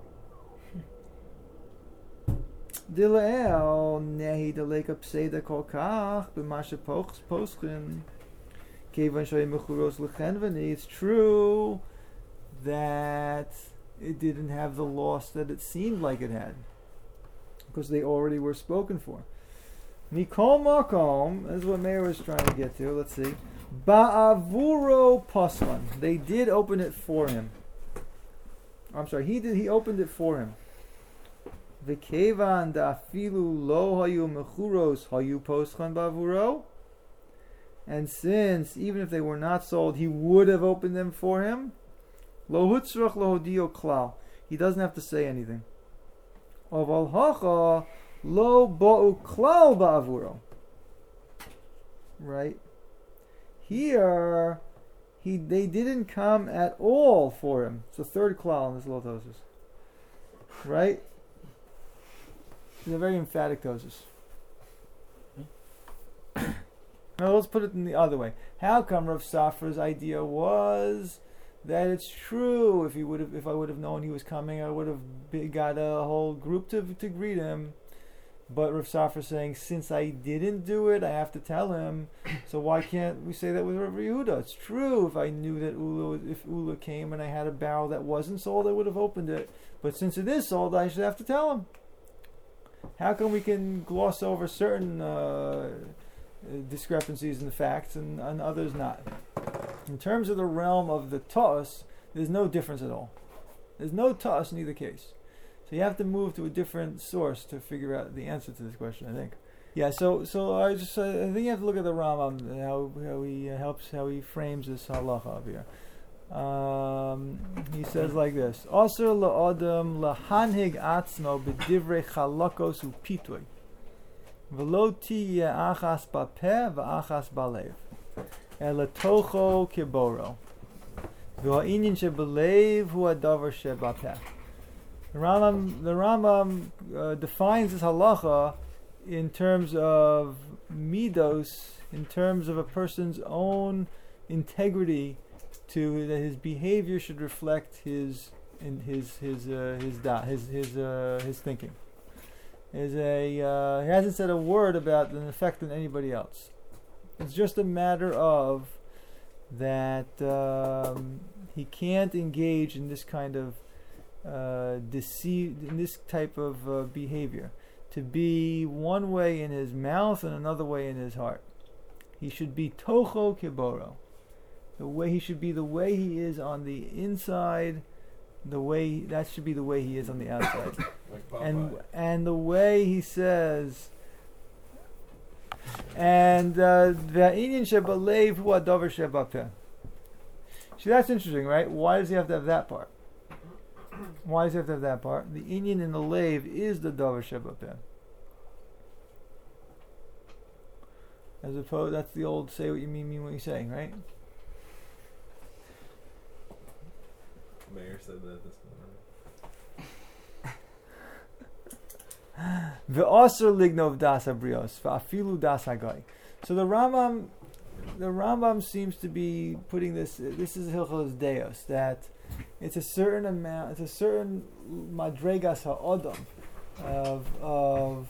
Dila'el nehi deleka pseida kol kach b'mashe poschin kevan shoy mechuros lechenvani. It's true that it didn't have the loss that it seemed like it had, because they already were spoken for. Mikol makom, that's what Meir was trying to get to. Let's see. Ba'avuro paslan. They did open it for him. I'm sorry, he did. He opened it for him. V'kevan da'afilu lo hayu mechuros hayu poschan ba'avuro. And since, even if they were not sold, he would have opened them for him. Lo hutzrach lo hodio klal. He doesn't have to say anything. Aval hacha lo ba'u klal ba'avuro. Right? Here, he they didn't come at all for him. It's the third klal in this little tosis. Right? It's a very emphatic tosis. Now let's put it in the other way. How come Rav Safra's idea was that it's true? If he would have, if I would have known he was coming, I would have be, got a whole group to to greet him. But Rav Safra saying, since I didn't do it, I have to tell him. So why can't we say that with Rav Yehuda? It's true. If I knew that Ula, if Ula came and I had a barrel that wasn't sold, I would have opened it. But since it is sold, I should have to tell him. How come we can gloss over certain uh, discrepancies in the facts and, and others not? In terms of the realm of the toss, there's no difference at all. There's no toss in either case. So you have to move to a different source to figure out the answer to this question, I think. Yeah, so so I just uh, I think you have to look at the Rambam, how how he uh, helps, how he frames this halacha up here. Um, he says like this: Aser la'adam lahanhig atzmo b'divrei chalakos upitui v'lo tiyeh achas ba'peh v'achas ba'lev ela tocho kiboro v'ha'inyin shebelev hu hadavar sheba'peh. The Rambam, the Rambam uh, defines this halacha in terms of midos, in terms of a person's own integrity, to that his behavior should reflect his in his his uh, his da, his his uh, his thinking. Is a uh, he hasn't said a word about an effect on anybody else. It's just a matter of that um, he can't engage in this kind of uh, deceive in this type of uh, behavior, to be one way in his mouth and another way in his heart. He should be tocho kiboro. The way he should be, the way he is on the inside, the way that should be the way he is on the outside. Like and and the way he says, and va'inyan shebalev hu hadavar shebapeh. See, that's interesting, right? Why does he have to have that part? Why does he have to have that part? The inyan in the lave is the davar shebapeh. As opposed, that's the old say what you mean, mean what you say, right? Mayor said that this morning. Ve'aser lignov das abrios va'afilu das hagai. So the Rambam, the Rambam seems to be putting this. This is Hilchos Deos, that it's a certain amount, it's a certain madregas ha'odam of of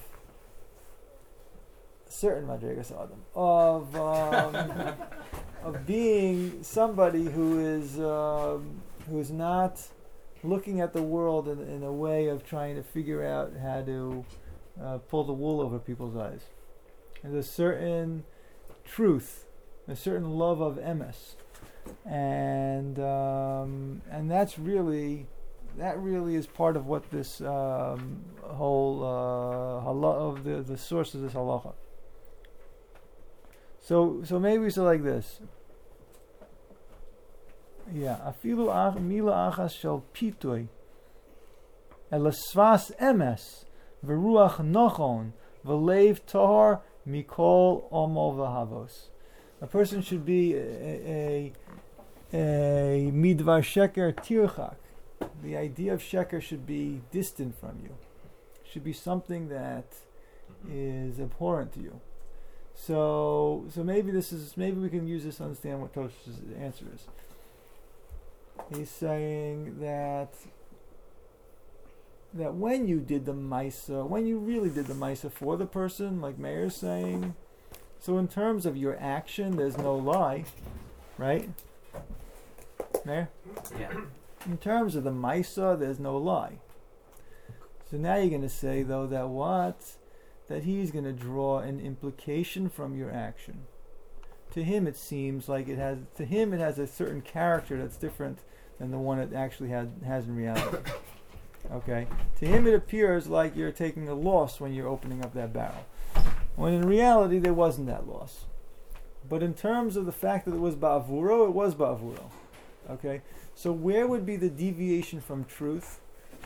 certain madregas ha'odam of um, of being somebody who is um, who is not looking at the world in, in a way of trying to figure out how to uh, pull the wool over people's eyes. There's a certain truth, a certain love of emes, and um, and that's really that really is part of what this um, whole uh, halacha of the the source of this halacha. So so maybe we say like this. Yeah, afilu ach mila achas shel pitui elasvas emes v'ruach nochon v'leiv tahor mikol omo v'havos. A person should be a, a, a midvar sheker tirchak. The idea of sheker should be distant from you. Should be something that is abhorrent to you. So, so maybe this is maybe we can use this to understand what Tosh's answer is. He's saying that that when you did the Maisa, when you really did the Maisa for the person, like Meir's saying, so in terms of your action, there's no lie, right? Meir? Yeah. In terms of the Maisa, there's no lie. So now you're going to say, though, that what? That he's going to draw an implication from your action. To him, it seems like it has, to him, it has a certain character that's different than the one it actually had, has in reality. Okay? To him, it appears like you're taking a loss when you're opening up that barrel. When in reality, there wasn't that loss. But in terms of the fact that it was ba'avuro, it was ba'avuro. Okay? So where would be the deviation from truth?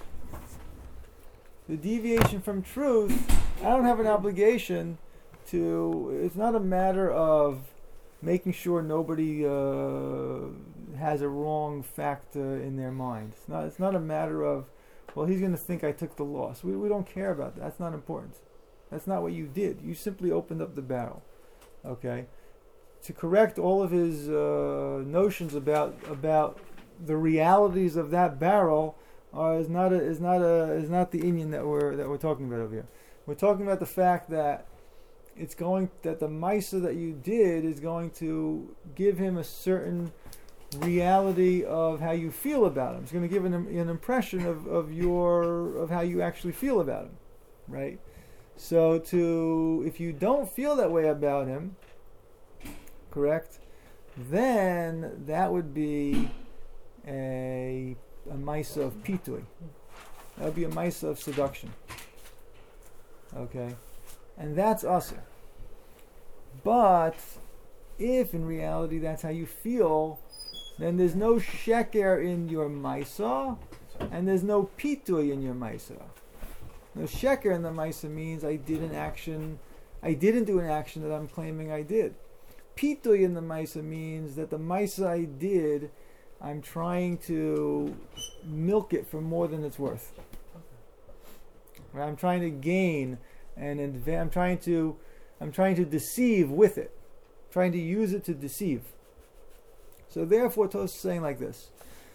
The deviation from truth, I don't have an obligation to, it's not a matter of making sure nobody uh, has a wrong fact uh, in their mind. It's not, it's not a matter of, well, he's going to think I took the loss. We, we don't care about that. That's not important. That's not what you did. You simply opened up the barrel. Okay? To correct all of his uh, notions about about the realities of that barrel uh, is not a, is not a, is not the inyan that we're that we're talking about over here. We're talking about the fact that it's going that the Maisa that you did is going to give him a certain reality of how you feel about him. It's going to give him an, an impression of, of your of how you actually feel about him, right? So to if you don't feel that way about him, correct, then that would be a a Maisa of pitui. That would be a Maisa of seduction. Okay, and that's usher. But if in reality that's how you feel, then there's no sheker in your Maisa, and there's no pitui in your Maisa. No sheker in the Maisa means I did an action, I didn't do an action that I'm claiming I did. Pitui in the Maisa means that the Maisa I did, I'm trying to milk it for more than it's worth. Right? I'm trying to gain and adva- I'm trying to I'm trying to deceive with it. Trying to use it to deceive. So therefore Tos is saying like this.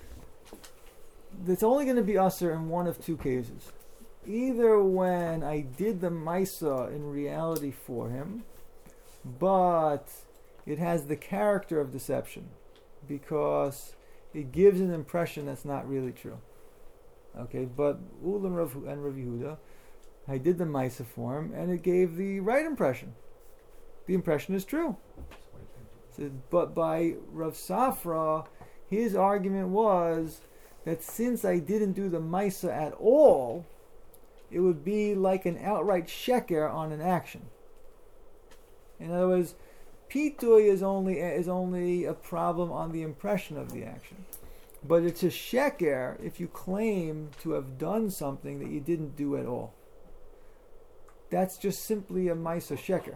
It's only going to be usher in one of two cases. Either when I did the Maisa in reality for him, but it has the character of deception because it gives an impression that's not really true. Okay, but Ulam Rav and Rav Yehuda, I did the Maisa for him and it gave the right impression. The impression is true. So, but by Rav Safra, his argument was that since I didn't do the Maisa at all, it would be like an outright sheker on an action. In other words, pitui is only is only a problem on the impression of the action, but it's a sheker if you claim to have done something that you didn't do at all. That's just simply a Maisa sheker.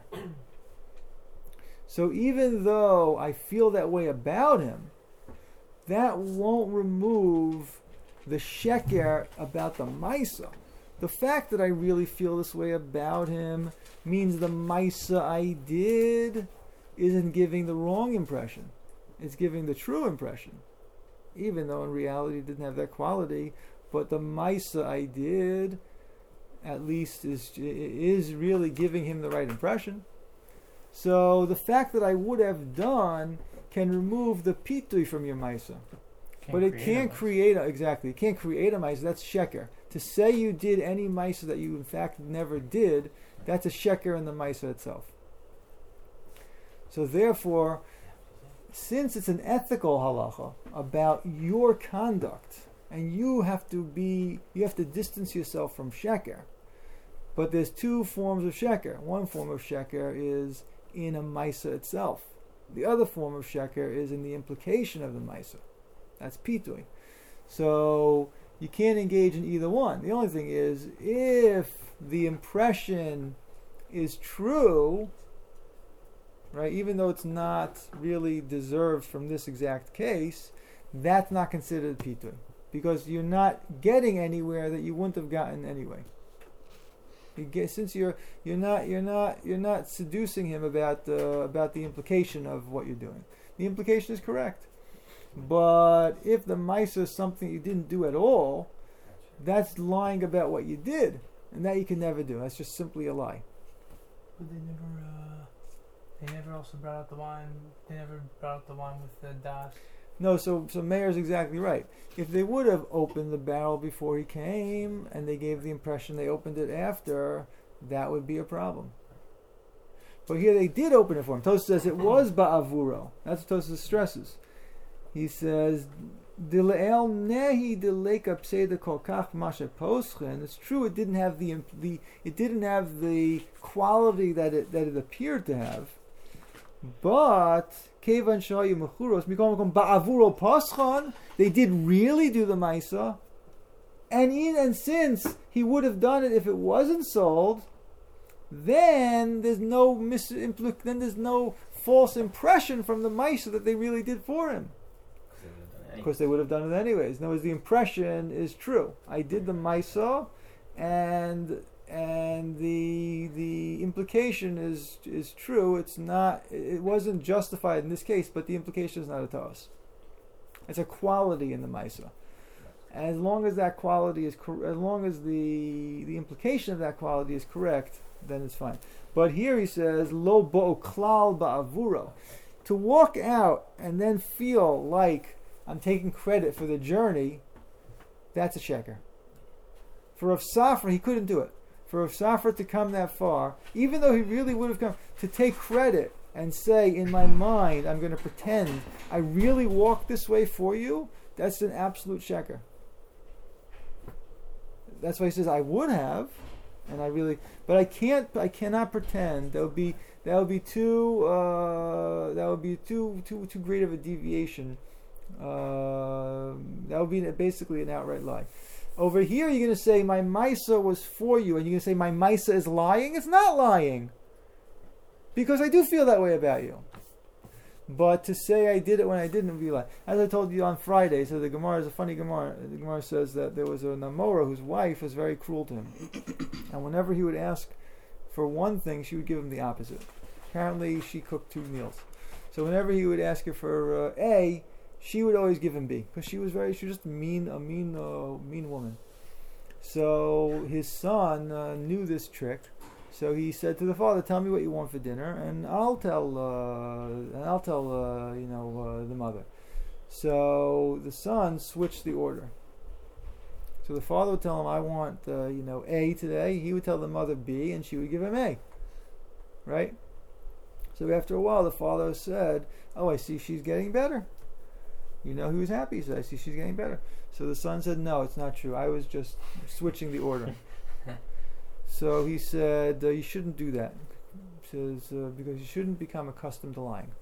So even though I feel that way about him, that won't remove the sheker about the Maisa. The fact that I really feel this way about him means the Maisa I did isn't giving the wrong impression. It's giving the true impression. Even though in reality it didn't have that quality, but the Maisa I did at least is is really giving him the right impression. So the fact that I would have done can remove the pitui from your Maisa. But it can't create a, exactly. It can't create a Maisa. That's sheker. To say you did any Maisa that you in fact never did, that's a sheker in the Maisa itself. So therefore, since it's an ethical halacha about your conduct, and you have to be, you have to distance yourself from sheker. But there's two forms of sheker. One form of sheker is in a maisa itself. The other form of sheker is in the implication of the maisa. That's pitui. So you can't engage in either one. The only thing is, if the impression is true, right, even though it's not really deserved from this exact case, that's not considered pitui, because you're not getting anywhere that you wouldn't have gotten anyway. You get, since you're you're not you're not you're not seducing him about the about the implication of what you're doing. The implication is correct, but if the maisa is something you didn't do at all, that's lying about what you did, and that you can never do. That's just simply a lie. But they never, uh, they never also brought out the wine. They never brought out the wine with the das. No, so so Meir's exactly right. If they would have opened the barrel before he came, and they gave the impression they opened it after, that would be a problem. But here they did open it for him. Tosfos says it was ba'avuro. That's what Tosfos stresses. He says, "Dile'el nehi deleka pseida kolkach mashe poschen." It's true. It didn't have the the it didn't have the quality that it that it appeared to have. But kevan shayu mechuros mikom ba'avuro paschon, they did really do the maisa, and in and since he would have done it if it wasn't sold, then there's no mis then there's no false impression from the maisa that they really did for him. Of course, they would have done it anyways. In other words, the impression is true. I did the maisa, and and the the implication is is true. It's not. It wasn't justified in this case, but the implication is not a taos. It's a quality in the maisa. As long as that quality is cor- as long as the the implication of that quality is correct, then it's fine. But here he says lo bo klal ba'avuro, to walk out and then feel like I'm taking credit for the journey, that's a sheker. For Rav Safra, he couldn't do it. For Rav Safra to come that far, even though he really would have come, to take credit and say, in my mind, I'm going to pretend I really walked this way for you, that's an absolute sheker. That's why he says, I would have, and I really, but I can't, I cannot pretend. That would be, that would be too, uh, that would be too, too, too great of a deviation. Uh, that would be basically an outright lie. Over here, you're going to say my maisa was for you, and you're going to say my maisa is lying. It's not lying, because I do feel that way about you. But to say I did it when I didn't would be lie. As I told you on Friday, so the Gemara is a funny Gemara. The Gemara says that there was a Namora whose wife was very cruel to him, and whenever he would ask for one thing, she would give him the opposite. Apparently, she cooked two meals, so whenever he would ask her for uh, A, she would always give him B, because she was very, she was just mean, a mean, uh, mean woman. So his son uh, knew this trick. So he said to the father, "Tell me what you want for dinner, and I'll tell, uh, and I'll tell, uh, you know, uh, the mother." So the son switched the order. So the father would tell him, "I want, uh, you know, A today." He would tell the mother B, and she would give him A. Right? So after a while, the father said, "Oh, I see she's getting better." You know, he was happy. He said, "I see she's getting better." So the son said, "No, it's not true. I was just switching the order." So he said, uh, "You shouldn't do that." He says, uh, because you shouldn't become accustomed to lying.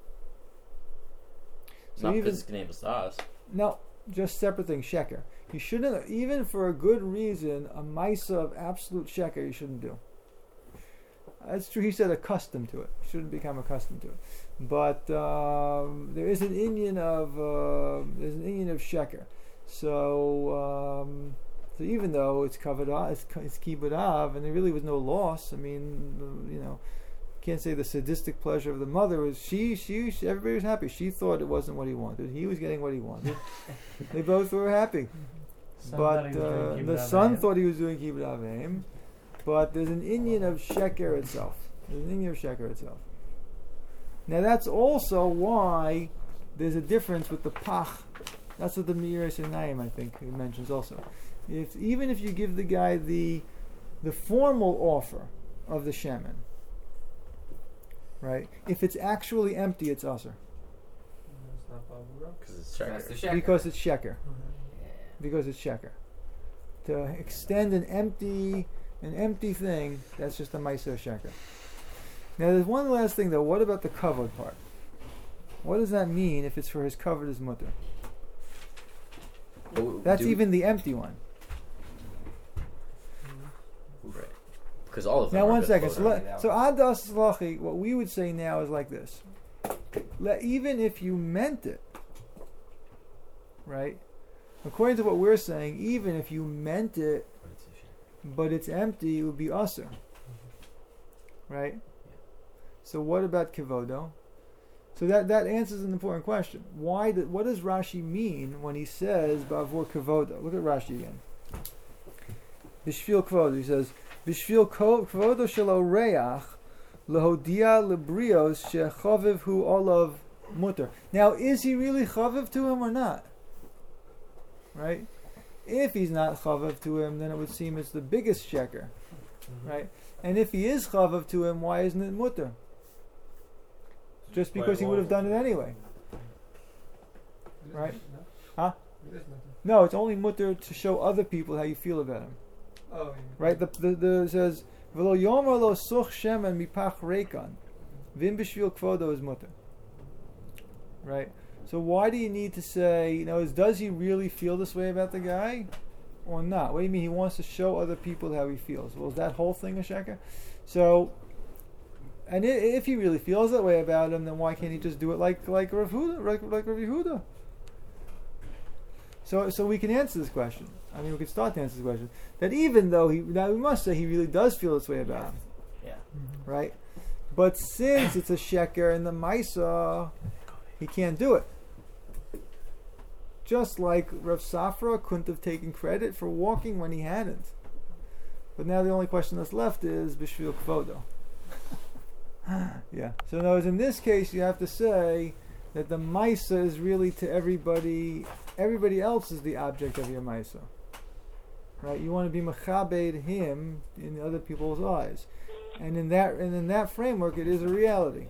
So Not even because it's name sauce. no, just separate thing. Sheker. You shouldn't, even for a good reason, a maisa of absolute sheker you shouldn't do. That's true. He said accustomed to it. You shouldn't become accustomed to it. But um, there is an inyan of uh, there's an inyan of sheker. So um, so even though it's covered up, it's, it's kibbud av, and there really was no loss. I mean, you know, can't say the sadistic pleasure of the mother was she, she, she everybody was happy. She thought it wasn't what he wanted. He was getting what he wanted. They both were happy. Son But thought he was doing uh, kibbud the av son v'hem. thought he was doing kibbud av v'hem. But there's an inyan of sheker itself. There's an inyan of sheker itself. Now that's also why there's a difference with the pach. That's what the Meir Sinayim, I think, he mentions also. If even if you give the guy the the formal offer of the shemen, right? If it's actually empty, it's usher. Because it's That's the sheker. sheker. Because it's sheker. Yeah. Because it's sheker. To extend an empty, an empty thing, that's just a ma'aser sheker. Now, there's one last thing though. What about the kavod part? What does that mean if it's for his kavod is mutter? But That's do- even the empty one. Right. Because all of them. Now, are one good second. So, floating. let, so adas lachi, what we would say now is like this. Let, even if you meant it, right? According to what we're saying, even if you meant it, But it's a sheker. but it's empty, it would be usr. Right? So what about kivodo? So that, that answers an important question. Why? Did, what does Rashi mean when he says bavur kivodo? Look at Rashi again. Bishvil kivodo. He says bishvil kivodo shelo reach lehodia lebrios shechaviv hu olav mutter. Now, is he really chaviv to him or not? Right? If he's not chaviv to him, then it would seem it's the biggest sheker. Right? And if he is chavav to him, why isn't it mutter? Just because he would have done it anyway. Right? No? Huh? It is mutter. No, it's only mutter to show other people how you feel about him. Oh, yeah. Right? The the, the it says v'lo yomer lo such shemen mipach rekan, v'im b'shvil kvodo is mutter. Right? So why do you need to say, you know, is, does he really feel this way about the guy? Or not? What do you mean he wants to show other people how he feels? Well, is that whole thing a sheker? So, and i- if he really feels that way about him, then why can't he just do it like like Rav Huda, like like Rav Yehuda? So, so we can answer this question. I mean, we can start to answer this question. That even though he, now we must say he really does feel this way about him, Yeah. right? But since it's a sheker in the Maisa, he can't do it. Just like Rav Safra couldn't have taken credit for walking when he hadn't. But now the only question that's left is Bishvil Kvodo. Yeah. So in other words, in this case, you have to say that the Maisa is really to everybody. Everybody else is the object of your Maisa. Right? You want to be Mechabed him in other people's eyes. And in that and in that framework, it is a reality.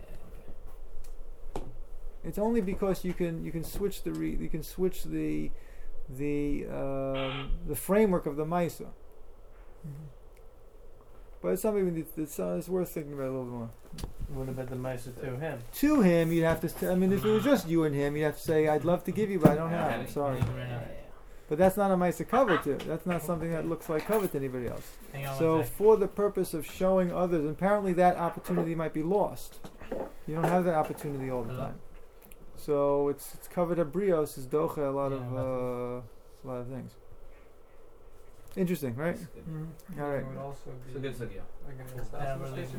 It's only because you can you can switch the re, you can switch the the um, the framework of the Maisa. But it's something that's, that's, uh, it's worth thinking about a little more. What about the Misa to him? To him, you'd have to. St- I mean, if it was just you and him, you'd have to say, "I'd love to give you, but I don't have. I'm sorry." But that's not a Maisa cover to. That's not something that looks like cover to anybody else. Hang on So one sec. for the purpose of showing others, apparently that opportunity might be lost. You don't have that opportunity all the Hello? time. So it's it's covered at brios is doche a lot Yeah, of nothing. uh, a lot of things. Interesting, right? Mm-hmm. All right. It would also be So good, so good. like an Yeah, establishment really station.